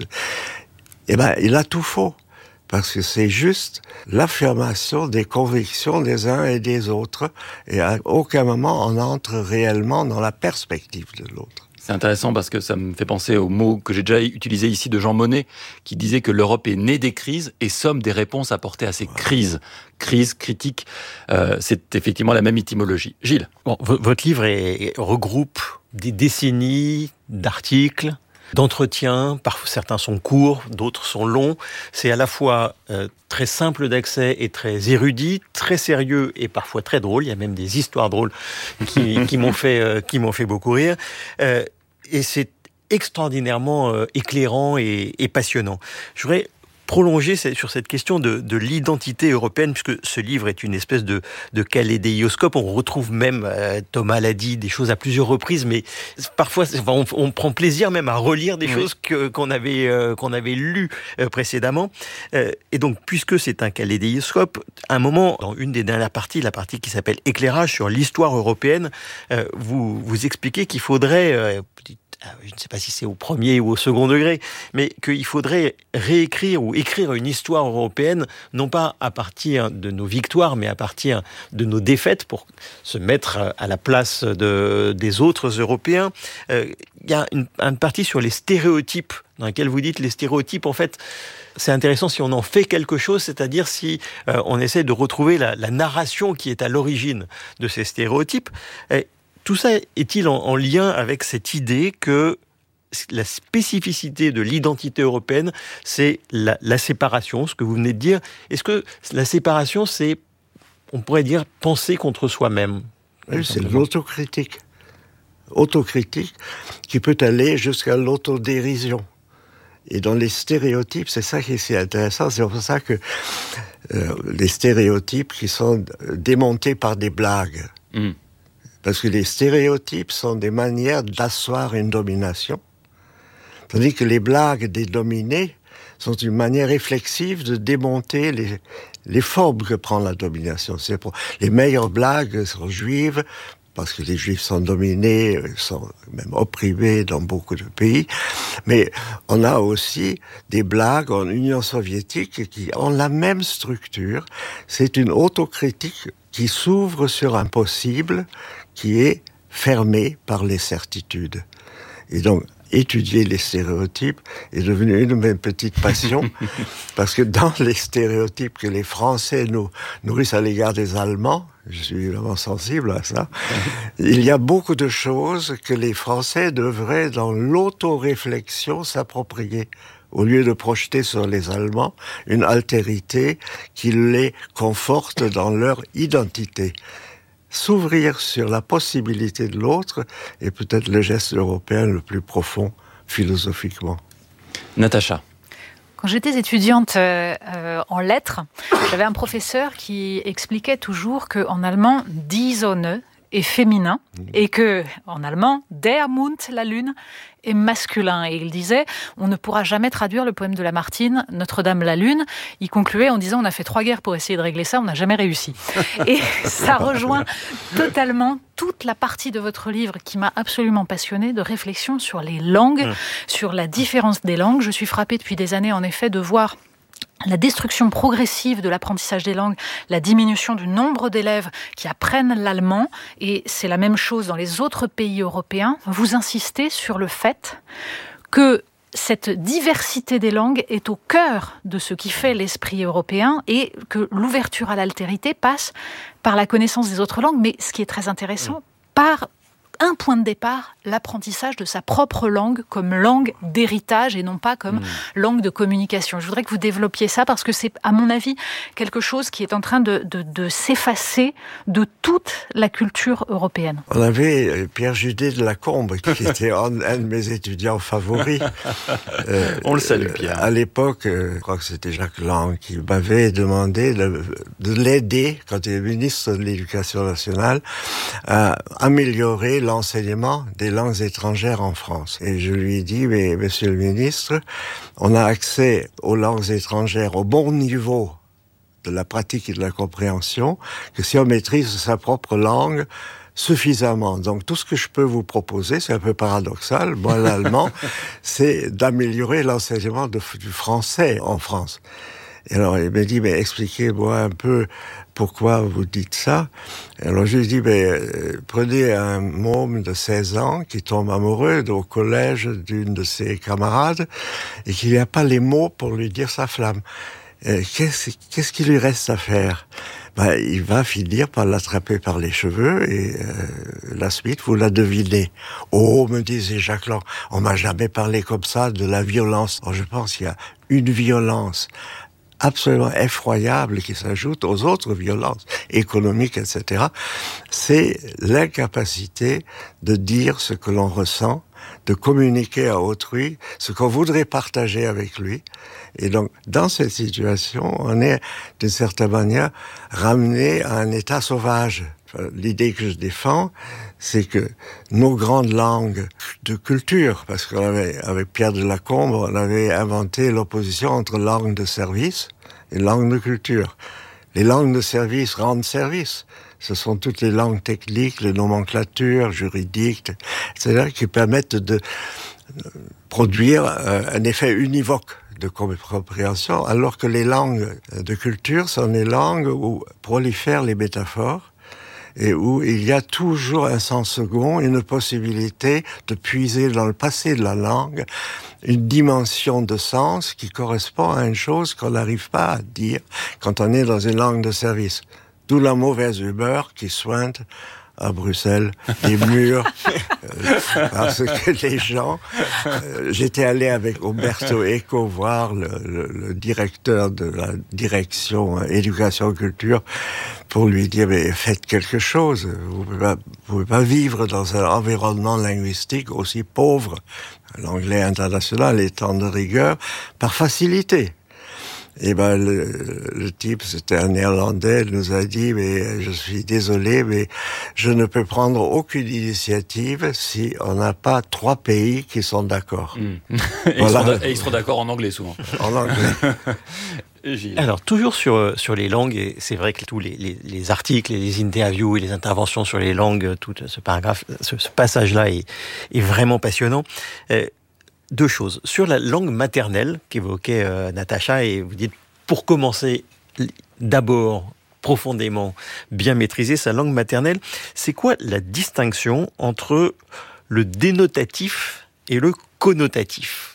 eh ben, il a tout faux. Parce que c'est juste l'affirmation des convictions des uns et des autres, et à aucun moment on entre réellement dans la perspective de l'autre. C'est intéressant parce que ça me fait penser au mot que j'ai déjà utilisé ici de Jean Monnet, qui disait que l'Europe est née des crises et somme des réponses apportées à ces crises. Crise, critique, euh, c'est effectivement la même étymologie. Gilles. Bon, v- votre livre est, regroupe des décennies d'articles, d'entretiens, parfois certains sont courts, d'autres sont longs. C'est à la fois euh, très simple d'accès et très érudit, très sérieux et parfois très drôle. Il y a même des histoires drôles qui, qui m'ont fait euh, qui m'ont fait beaucoup rire. Euh, et c'est extraordinairement euh, éclairant et, et passionnant. Je voudrais prolonger sur cette question de, de l'identité européenne, puisque ce livre est une espèce de, de kaléidoscope. On retrouve même, euh, Thomas l'a dit, des choses à plusieurs reprises, mais parfois enfin, on, on prend plaisir même à relire des oui. choses que, qu'on avait, euh, qu'on avait lues euh, précédemment. Euh, et donc, puisque c'est un kaléidoscope, à un moment, dans une des dernières parties, la partie qui s'appelle « Éclairage sur l'histoire européenne euh, », vous, vous expliquez qu'il faudrait... Euh, je ne sais pas si c'est au premier ou au second degré, mais qu'il faudrait réécrire ou écrire une histoire européenne, non pas à partir de nos victoires, mais à partir de nos défaites, pour se mettre à la place de, des autres Européens. Euh, il y a une, une partie sur les stéréotypes, dans laquelle vous dites les stéréotypes, en fait, c'est intéressant si on en fait quelque chose, c'est-à-dire si euh, on essaie de retrouver la, la narration qui est à l'origine de ces stéréotypes. Et tout ça est-il en, en lien avec cette idée que la spécificité de l'identité européenne, c'est la, la séparation, ce que vous venez de dire. Est-ce que la séparation, c'est, on pourrait dire, penser contre soi-même ? Oui, c'est l'autocritique. Autocritique qui peut aller jusqu'à l'autodérision. Et dans les stéréotypes, c'est ça qui est si intéressant. C'est pour ça que euh, les stéréotypes qui sont démontés par des blagues. Mm. Parce que les stéréotypes sont des manières d'asseoir une domination, tandis que les blagues des dominés sont une manière réflexive de démonter les, les formes que prend la domination. C'est pour, les meilleures blagues sont juives, parce que les Juifs sont dominés, sont même opprimés dans beaucoup de pays. Mais on a aussi des blagues en Union soviétique qui ont la même structure. C'est une autocritique qui s'ouvre sur un possible qui est fermé par les certitudes. Et donc, étudier les stéréotypes est devenu une de mes petites passions, parce que dans les stéréotypes que les Français nous nourrissent à l'égard des Allemands, je suis évidemment sensible à ça, il y a beaucoup de choses que les Français devraient, dans l'autoréflexion, s'approprier, au lieu de projeter sur les Allemands une altérité qui les conforte dans leur identité. S'ouvrir sur la possibilité de l'autre est peut-être le geste européen le plus profond philosophiquement. Natacha. Quand j'étais étudiante euh, en lettres, j'avais un professeur qui expliquait toujours qu'en allemand, die Sonne est féminin et que en allemand, der Mond, la lune, est masculin. Et il disait, on ne pourra jamais traduire le poème de Lamartine, Notre-Dame la lune. Il concluait en disant, on a fait trois guerres pour essayer de régler ça, on n'a jamais réussi. Et ça rejoint totalement toute la partie de votre livre qui m'a absolument passionnée, de réflexion sur les langues, mmh. sur la différence des langues. Je suis frappée depuis des années, en effet, de voir la destruction progressive de l'apprentissage des langues, la diminution du nombre d'élèves qui apprennent l'allemand, et c'est la même chose dans les autres pays européens. Vous insistez sur le fait que cette diversité des langues est au cœur de ce qui fait l'esprit européen et que l'ouverture à l'altérité passe par la connaissance des autres langues, mais ce qui est très intéressant, par un point de départ, l'apprentissage de sa propre langue comme langue d'héritage et non pas comme mmh. langue de communication. Je voudrais que vous développiez ça parce que c'est, à mon avis, quelque chose qui est en train de, de, de s'effacer de toute la culture européenne. On avait Pierre Judet de Lacombe qui était un, un de mes étudiants favoris. Euh, On le salue, Pierre. À l'époque, euh, je crois que c'était Jacques Lang qui m'avait demandé de, de l'aider, quand il était ministre de l'Éducation nationale, à améliorer l'enseignement des langues étrangères en France. Et je lui ai dit, mais monsieur le ministre, on a accès aux langues étrangères au bon niveau de la pratique et de la compréhension que si on maîtrise sa propre langue suffisamment. Donc tout ce que je peux vous proposer, c'est un peu paradoxal, moi l'allemand, c'est d'améliorer l'enseignement de, du français en France. Et alors il m'a dit, mais expliquez-moi un peu pourquoi vous dites ça. Et alors je lui ai dit, mais euh, prenez un môme de seize ans qui tombe amoureux au collège d'une de ses camarades et qu'il n'y a pas les mots pour lui dire sa flamme. Et qu'est-ce, qu'est-ce qu'il lui reste à faire ? Ben, il va finir par l'attraper par les cheveux et euh, la suite, vous la devinez. Oh, me disait Jacques Lang, on m'a jamais parlé comme ça de la violence. Alors, je pense qu'il y a une violence absolument effroyable qui s'ajoute aux autres violences économiques, et cetera. C'est l'incapacité de dire ce que l'on ressent de communiquer à autrui ce qu'on voudrait partager avec lui. Et donc, dans cette situation, on est, d'une certaine manière, ramené à un état sauvage. L'idée que je défends, c'est que nos grandes langues de culture, parce qu'avec avec Pierre de Lacombe, on avait inventé l'opposition entre langue de service et langue de culture. Les langues de service rendent service. Ce sont toutes les langues techniques, les nomenclatures juridiques, et cetera, qui permettent de produire un effet univoque de compréhension, alors que les langues de culture sont les langues où prolifèrent les métaphores et où il y a toujours un sens second, une possibilité de puiser dans le passé de la langue une dimension de sens qui correspond à une chose qu'on n'arrive pas à dire quand on est dans une langue de service. D'où la mauvaise humeur qui sointe à Bruxelles, les murs, euh, parce que les gens... Euh, j'étais allé avec Umberto Eco voir le, le, le directeur de la direction euh, éducation-culture pour lui dire, mais faites quelque chose, vous ne pouvez pas, vous pouvez pas vivre dans un environnement linguistique aussi pauvre, l'anglais international étant de rigueur, par facilité. Et ben le, le type, c'était un Néerlandais, nous a dit, mais je suis désolé, mais je ne peux prendre aucune initiative si on n'a pas trois pays qui sont d'accord. Mmh. Et, voilà. ils seront et ils seront d'accord en anglais souvent. En anglais. Alors toujours sur sur les langues, et c'est vrai que tous les, les, les articles, et les interviews et les interventions sur les langues, tout ce paragraphe, ce, ce passage-là est, est vraiment passionnant. Euh, Deux choses. Sur la langue maternelle qu'évoquait euh, Natacha, et vous dites, pour commencer, d'abord, profondément bien maîtriser sa langue maternelle, c'est quoi la distinction entre le dénotatif et le connotatif ?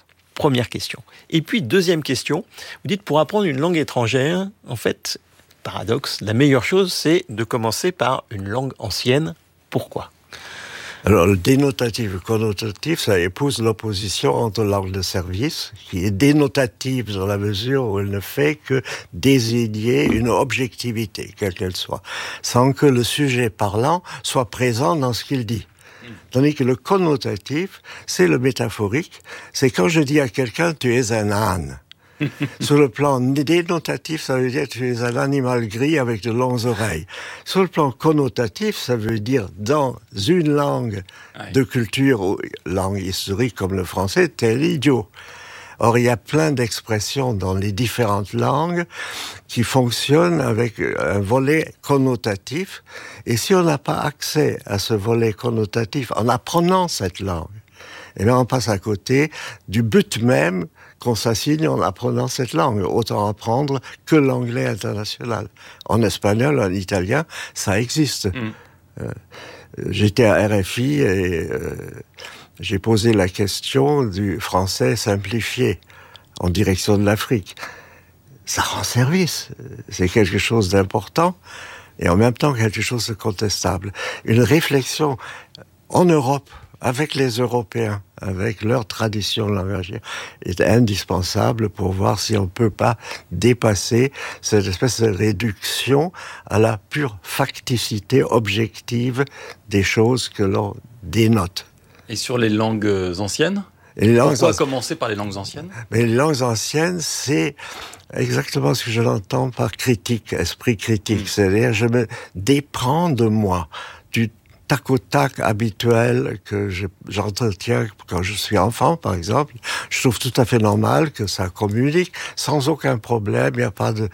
Première question. Et puis, deuxième question, vous dites, pour apprendre une langue étrangère, en fait, paradoxe, la meilleure chose, c'est de commencer par une langue ancienne. Pourquoi ? Alors, le dénotatif et le connotatif, ça épouse l'opposition entre langue de service, qui est dénotative dans la mesure où elle ne fait que désigner une objectivité, quelle qu'elle soit, sans que le sujet parlant soit présent dans ce qu'il dit. Tandis que le connotatif, c'est le métaphorique, c'est quand je dis à quelqu'un « tu es un âne ». Sur le plan dénotatif, ça veut dire que tu es un animal gris avec de longues oreilles. Sur le plan connotatif, ça veut dire dans une langue de culture, ou langue historique comme le français, t'es l'idiot. Or, il y a plein d'expressions dans les différentes langues qui fonctionnent avec un volet connotatif. Et si on n'a pas accès à ce volet connotatif en apprenant cette langue, eh bien, on passe à côté du but même qu'on s'assigne en apprenant cette langue. Autant apprendre que l'anglais international. En espagnol, en italien, ça existe. Mmh. Euh, j'étais à R F I et euh, j'ai posé la question du français simplifié en direction de l'Afrique. Ça rend service. C'est quelque chose d'important et en même temps quelque chose de contestable. Une réflexion en Europe, avec les Européens, avec leur tradition langagière, est indispensable pour voir si on ne peut pas dépasser cette espèce de réduction à la pure facticité objective des choses que l'on dénote. Et sur les langues anciennes ? Et les langues Pourquoi anci... commencer par les langues anciennes ? Mais les langues anciennes, c'est exactement ce que je l'entends par critique, esprit critique. Mmh. C'est-à-dire, je me déprends de moi, du tac au tac habituel que je, j'entretiens quand je suis enfant, par exemple. Je trouve tout à fait normal que ça communique sans aucun problème, il n'y a pas de...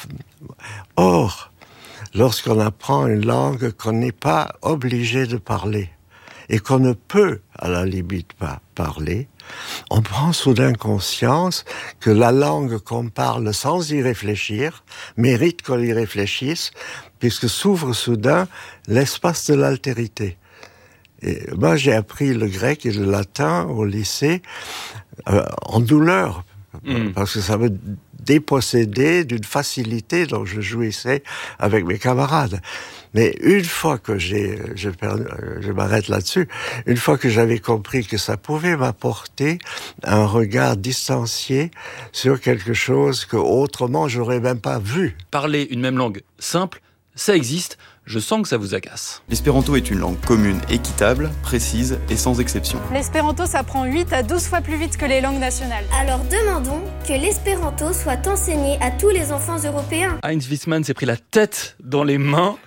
Or, lorsqu'on apprend une langue qu'on n'est pas obligé de parler et qu'on ne peut, à la limite, pas parler, on prend soudain conscience que la langue qu'on parle sans y réfléchir mérite qu'on y réfléchisse, puisque s'ouvre soudain l'espace de l'altérité. Et moi, j'ai appris le grec et le latin au lycée euh, en douleur, mmh. parce que ça me dépossédait d'une facilité dont je jouissais avec mes camarades. Mais une fois que j'ai, je, je m'arrête là-dessus, une fois que j'avais compris que ça pouvait m'apporter un regard distancié sur quelque chose que autrement j'aurais même pas vu. Parler une même langue simple, ça existe. Je sens que ça vous agace. L'espéranto est une langue commune, équitable, précise et sans exception. L'espéranto s'apprend huit à douze fois plus vite que les langues nationales. Alors demandons que l'espéranto soit enseigné à tous les enfants européens. Heinz Wiesmann s'est pris la tête dans les mains.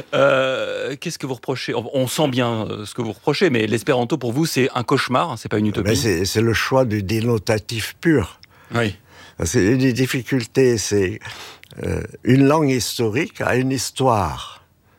Euh, qu'est-ce que vous reprochez ? On sent bien ce que vous reprochez, mais l'espéranto pour vous c'est un cauchemar, hein, c'est pas une utopie. Mais c'est, c'est le choix du dénotatif pur. Oui. C'est une des difficultés, c'est euh, une langue historique a une histoire.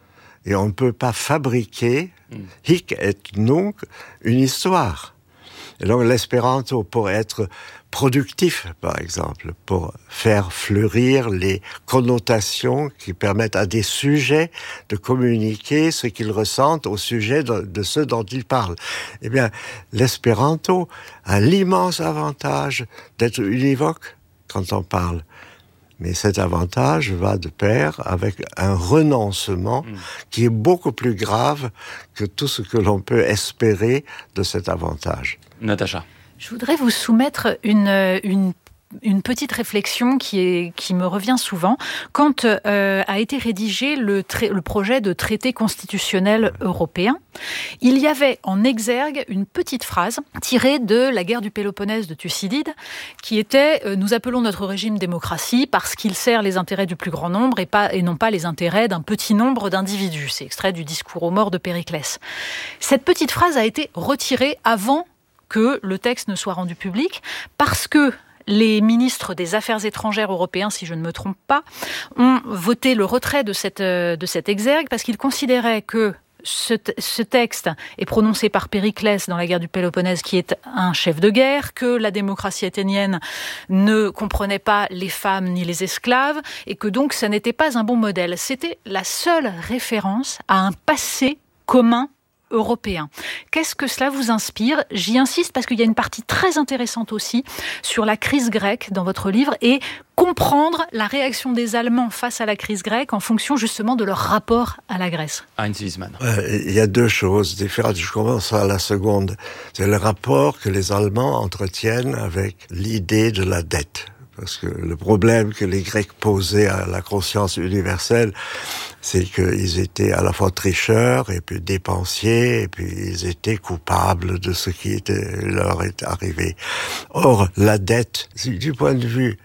Et on ne peut pas fabriquer, mm. hic et nunc, une histoire. Et donc l'espéranto, pour être productif, par exemple, pour faire fleurir les connotations qui permettent à des sujets de communiquer ce qu'ils ressentent au sujet de, de ceux dont ils parlent. Eh bien, l'espéranto a l'immense avantage d'être univoque quand on parle. Mais cet avantage va de pair avec un renoncement mmh. qui est beaucoup plus grave que tout ce que l'on peut espérer de cet avantage. Natacha. Je voudrais vous soumettre une, une une petite réflexion qui, est, qui me revient souvent. Quand euh, a été rédigé le, tra- le projet de traité constitutionnel européen, il y avait en exergue une petite phrase tirée de la guerre du Péloponnèse de Thucydide, qui était euh, « Nous appelons notre régime démocratie parce qu'il sert les intérêts du plus grand nombre et, pas, et non pas les intérêts d'un petit nombre d'individus ». C'est extrait du discours aux morts de Périclès. Cette petite phrase a été retirée avant que le texte ne soit rendu public, parce que les ministres des Affaires étrangères européens, si je ne me trompe pas, ont voté le retrait de cette, de cet exergue parce qu'ils considéraient que ce, ce texte est prononcé par Périclès dans la guerre du Péloponnèse, qui est un chef de guerre, que la démocratie athénienne ne comprenait pas les femmes ni les esclaves, et que donc ça n'était pas un bon modèle. C'était la seule référence à un passé commun européen. Qu'est-ce que cela vous inspire ? J'y insiste parce qu'il y a une partie très intéressante aussi sur la crise grecque dans votre livre et comprendre la réaction des Allemands face à la crise grecque en fonction justement de leur rapport à la Grèce. Heinz Wiesmann. Euh, il y a deux choses différentes. Je commence à la seconde. C'est le rapport que les Allemands entretiennent avec l'idée de la dette. Parce que le problème que les Grecs posaient à la conscience universelle, c'est qu'ils étaient à la fois tricheurs et puis dépensiers, et puis ils étaient coupables de ce qui était, leur est arrivé. Or, la dette, du point de vue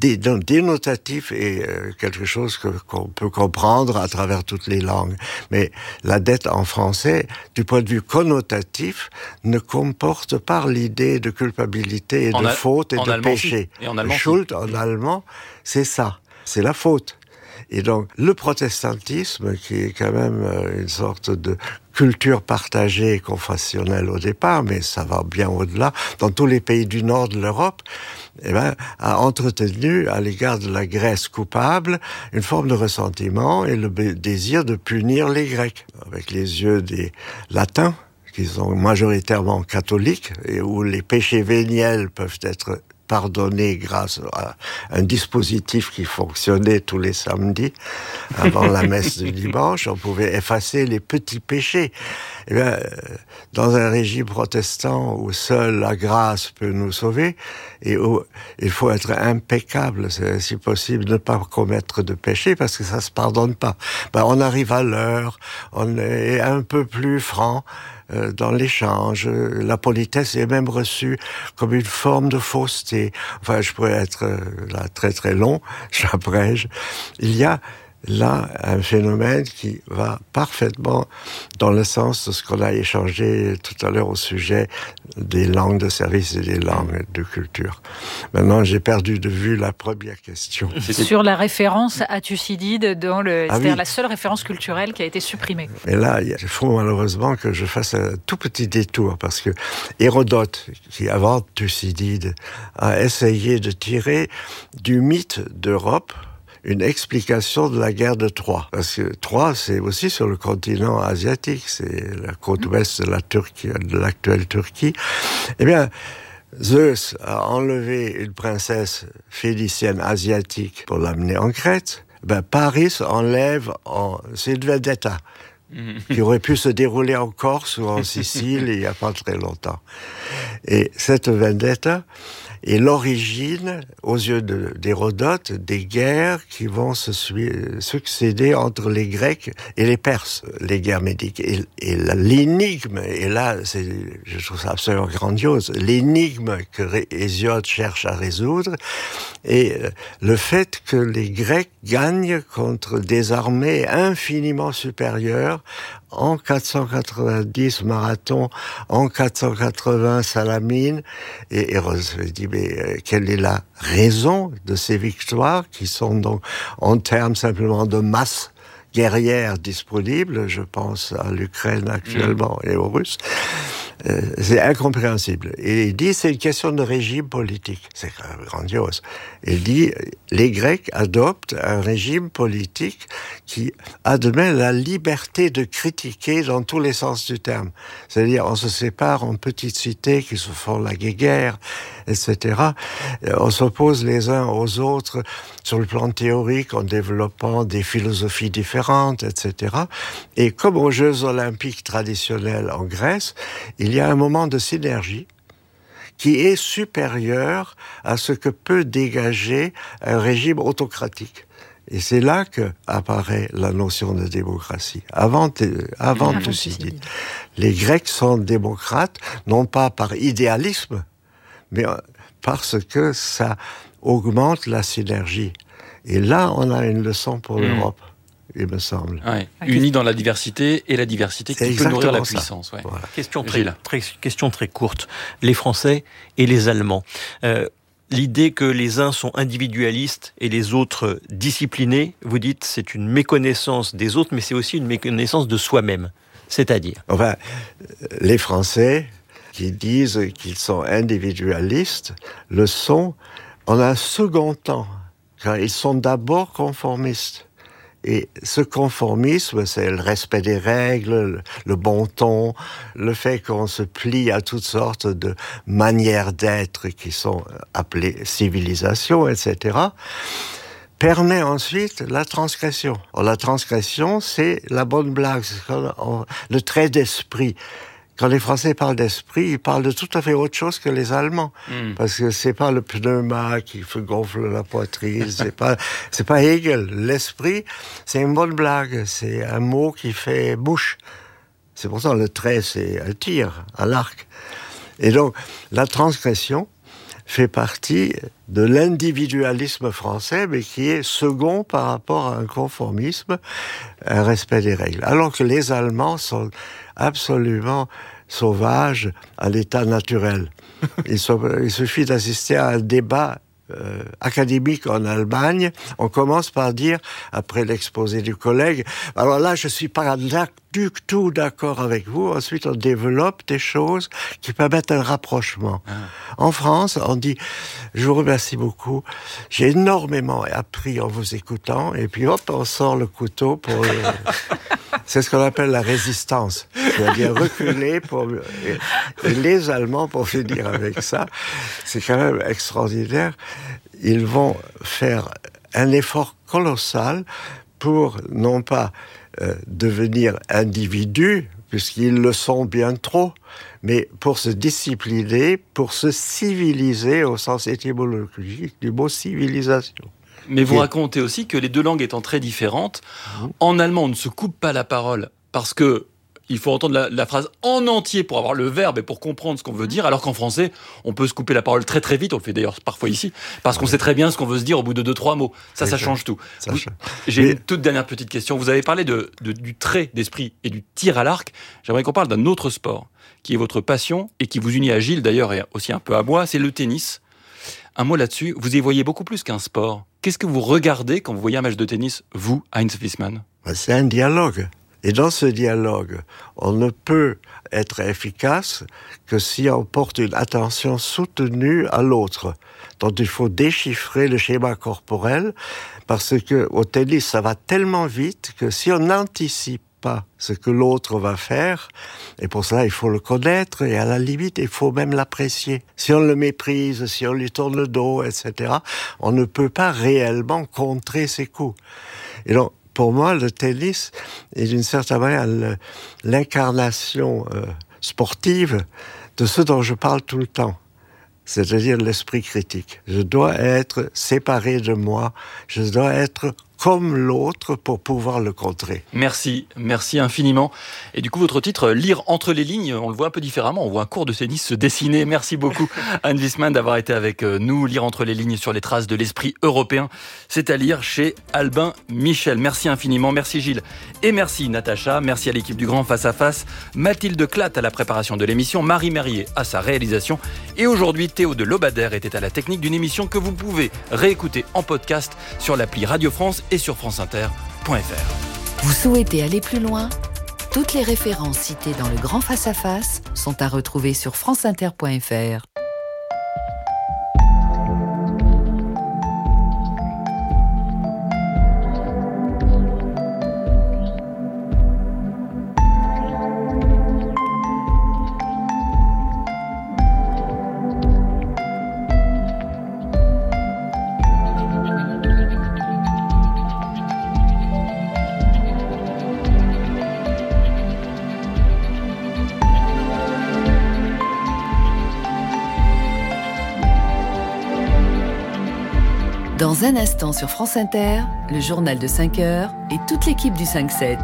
dénotatif est quelque chose que, qu'on peut comprendre à travers toutes les langues. Mais la dette en français, du point de vue connotatif, ne comporte pas l'idée de culpabilité et en de a, faute et de péché. Et en allemand, Schuld, en allemand, c'est ça. C'est la faute. Et donc, le protestantisme, qui est quand même une sorte de culture partagée et confessionnelle au départ, mais ça va bien au-delà, dans tous les pays du nord de l'Europe, eh ben, a entretenu à l'égard de la Grèce coupable une forme de ressentiment et le désir de punir les Grecs, avec les yeux des latins, qui sont majoritairement catholiques, et où les péchés véniels peuvent être pardonné grâce à un dispositif qui fonctionnait tous les samedis avant la messe du dimanche. On pouvait effacer les petits péchés. Eh bien, dans un régime protestant où seule la grâce peut nous sauver et où il faut être impeccable, c'est si possible ne pas commettre de péché parce que ça se pardonne pas. Ben, on arrive à l'heure, on est un peu plus franc dans l'échange. La politesse est même reçue comme une forme de fausseté. Enfin, je pourrais être là très très long, j'abrège. Il y a là un phénomène qui va parfaitement dans le sens de ce qu'on a échangé tout à l'heure au sujet des langues de service et des langues de culture. Maintenant, j'ai perdu de vue la première question. Sur la référence à Thucydide, dans le, ah c'est-à-dire oui. la seule référence culturelle qui a été supprimée. Et là, il faut malheureusement que je fasse un tout petit détour, parce que Hérodote, qui avant Thucydide, a essayé de tirer du mythe d'Europe une explication de la guerre de Troie. Parce que Troie, c'est aussi sur le continent asiatique, c'est la côte ouest de la Turquie, de l'actuelle Turquie. Eh bien, Zeus a enlevé une princesse phénicienne asiatique pour l'amener en Crète. Ben, Paris enlève, en... c'est une vendetta mmh. qui aurait pu se dérouler en Corse ou en Sicile il n'y a pas très longtemps. Et cette vendetta est l'origine, aux yeux de, d'Hérodote, des guerres qui vont se su- succéder entre les Grecs et les Perses, les guerres médiques. Et, et la, l'énigme, et là, c'est, je trouve ça absolument grandiose, l'énigme que Hésiode cherche à résoudre est le fait que les Grecs gagnent contre des armées infiniment supérieures en quatre cent quatre-vingt-dix Marathon, en quatre cent quatre-vingts Salamine, et Hérodote se dit, mais euh, quelle est la raison de ces victoires qui sont donc en termes simplement de masse guerrière disponible, je pense à l'Ukraine actuellement mmh. et aux Russes, euh, c'est incompréhensible. Et il dit, c'est une question de régime politique. C'est quand même grandiose. Il dit, les Grecs adoptent un régime politique qui admet la liberté de critiquer dans tous les sens du terme. C'est-à-dire, on se sépare en petites cités qui se font la guéguerre, et cetera. On s'oppose les uns aux autres sur le plan théorique en développant des philosophies différentes, et cetera. Et comme aux Jeux olympiques traditionnels en Grèce, il y a un moment de synergie qui est supérieur à ce que peut dégager un régime autocratique. Et c'est là que apparaît la notion de démocratie. Avant, avant mmh, Thucydide, les Grecs sont démocrates, non pas par idéalisme, mais parce que ça augmente la synergie. Et là, on a une leçon pour mmh. l'Europe, il me semble. Ouais. Unis dans la diversité, et la diversité qui peut nourrir la puissance. Ouais. Voilà. Question, très, très, question très courte. Les Français et les Allemands. Euh, L'idée que les uns sont individualistes et les autres disciplinés, vous dites, c'est une méconnaissance des autres, mais c'est aussi une méconnaissance de soi-même. C'est-à-dire ? Enfin, les Français qui disent qu'ils sont individualistes le sont en un second temps, car ils sont d'abord conformistes. Et ce conformisme, c'est le respect des règles, le bon ton, le fait qu'on se plie à toutes sortes de manières d'être qui sont appelées civilisation, et cetera, permet ensuite la transgression. Or, la transgression, c'est la bonne blague, c'est le trait d'esprit. Quand les Français parlent d'esprit, ils parlent de tout à fait autre chose que les Allemands. Mmh. Parce que c'est pas le pneuma qui fait gonfle la poitrine, c'est pas, c'est pas Hegel. L'esprit, c'est une bonne blague, c'est un mot qui fait bouche. C'est pour ça le trait, c'est un tir à l'arc. Et donc, la transgression fait partie de l'individualisme français, mais qui est second par rapport à un conformisme, un respect des règles. Alors que les Allemands sont absolument sauvages à l'état naturel. Il, sont, il suffit d'assister à un débat euh, académique en Allemagne. On commence par dire, après l'exposé du collègue, alors là, je suis pas du tout d'accord avec vous. Ensuite, on développe des choses qui permettent un rapprochement. Ah. En France, on dit, je vous remercie beaucoup, j'ai énormément appris en vous écoutant, et puis hop, on sort le couteau pour... Le... C'est ce qu'on appelle la résistance. C'est-à-dire reculer pour... Et les Allemands, pour finir avec ça, c'est quand même extraordinaire. Ils vont faire un effort colossal pour, non pas euh, devenir individus, puisqu'ils le sont bien trop, mais pour se discipliner, pour se civiliser au sens étymologique du mot civilisation. Mais vous racontez aussi que les deux langues étant très différentes, mmh. en allemand, on ne se coupe pas la parole parce que il faut entendre la, la phrase en entier pour avoir le verbe et pour comprendre ce qu'on veut dire, alors qu'en français, on peut se couper la parole très très vite, on le fait d'ailleurs parfois ici, parce qu'on sait très bien ce qu'on veut se dire au bout de deux, trois mots. Ça, ça change tout. Ça vous, j'ai Mais... une toute dernière petite question. Vous avez parlé de, de, du trait d'esprit et du tir à l'arc. J'aimerais qu'on parle d'un autre sport, qui est votre passion et qui vous unit à Gilles d'ailleurs et aussi un peu à moi, c'est le tennis. Un mot là-dessus, vous y voyez beaucoup plus qu'un sport. Qu'est-ce que vous regardez quand vous voyez un match de tennis, vous, Heinz Wiesmann ? C'est un dialogue. Et dans ce dialogue, on ne peut être efficace que si on porte une attention soutenue à l'autre. Donc il faut déchiffrer le schéma corporel, parce que au tennis, ça va tellement vite que si on n'anticipe pas ce que l'autre va faire, et pour cela il faut le connaître, et à la limite il faut même l'apprécier. Si on le méprise, si on lui tourne le dos, et cetera, on ne peut pas réellement contrer ses coups. Et donc, pour moi, le tennis est d'une certaine manière l'incarnation euh, sportive de ce dont je parle tout le temps, c'est-à-dire l'esprit critique. Je dois être séparé de moi, je dois être comme l'autre pour pouvoir le contrer. Merci, merci infiniment. Et du coup, votre titre, Lire entre les lignes, on le voit un peu différemment, on voit un cours de tennis se dessiner. Merci beaucoup Anne Wiesmann d'avoir été avec nous. Lire entre les lignes sur les traces de l'esprit européen, c'est à lire chez Albin Michel. Merci infiniment, merci Gilles et merci Natacha, merci à l'équipe du Grand Face à Face, Mathilde Clatte à la préparation de l'émission, Marie Merrier à sa réalisation et aujourd'hui Théo de Lobadère était à la technique d'une émission que vous pouvez réécouter en podcast sur l'appli Radio France et sur franceinter point f r. Vous souhaitez aller plus loin ? Toutes les références citées dans le Grand Face à Face sont à retrouver sur franceinter point f r. Dans un instant sur France Inter, le journal de cinq heures et toute l'équipe du cinq sept.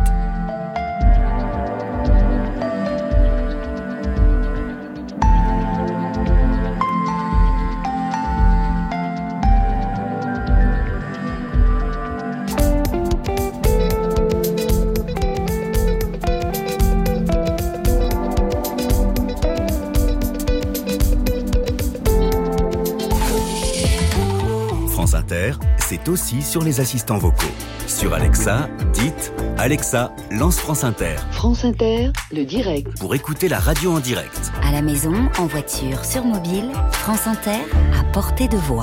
C'est aussi sur les assistants vocaux. Sur Alexa, dites « Alexa, lance France Inter ». France Inter, le direct. Pour écouter la radio en direct. À la maison, en voiture, sur mobile, France Inter, à portée de voix.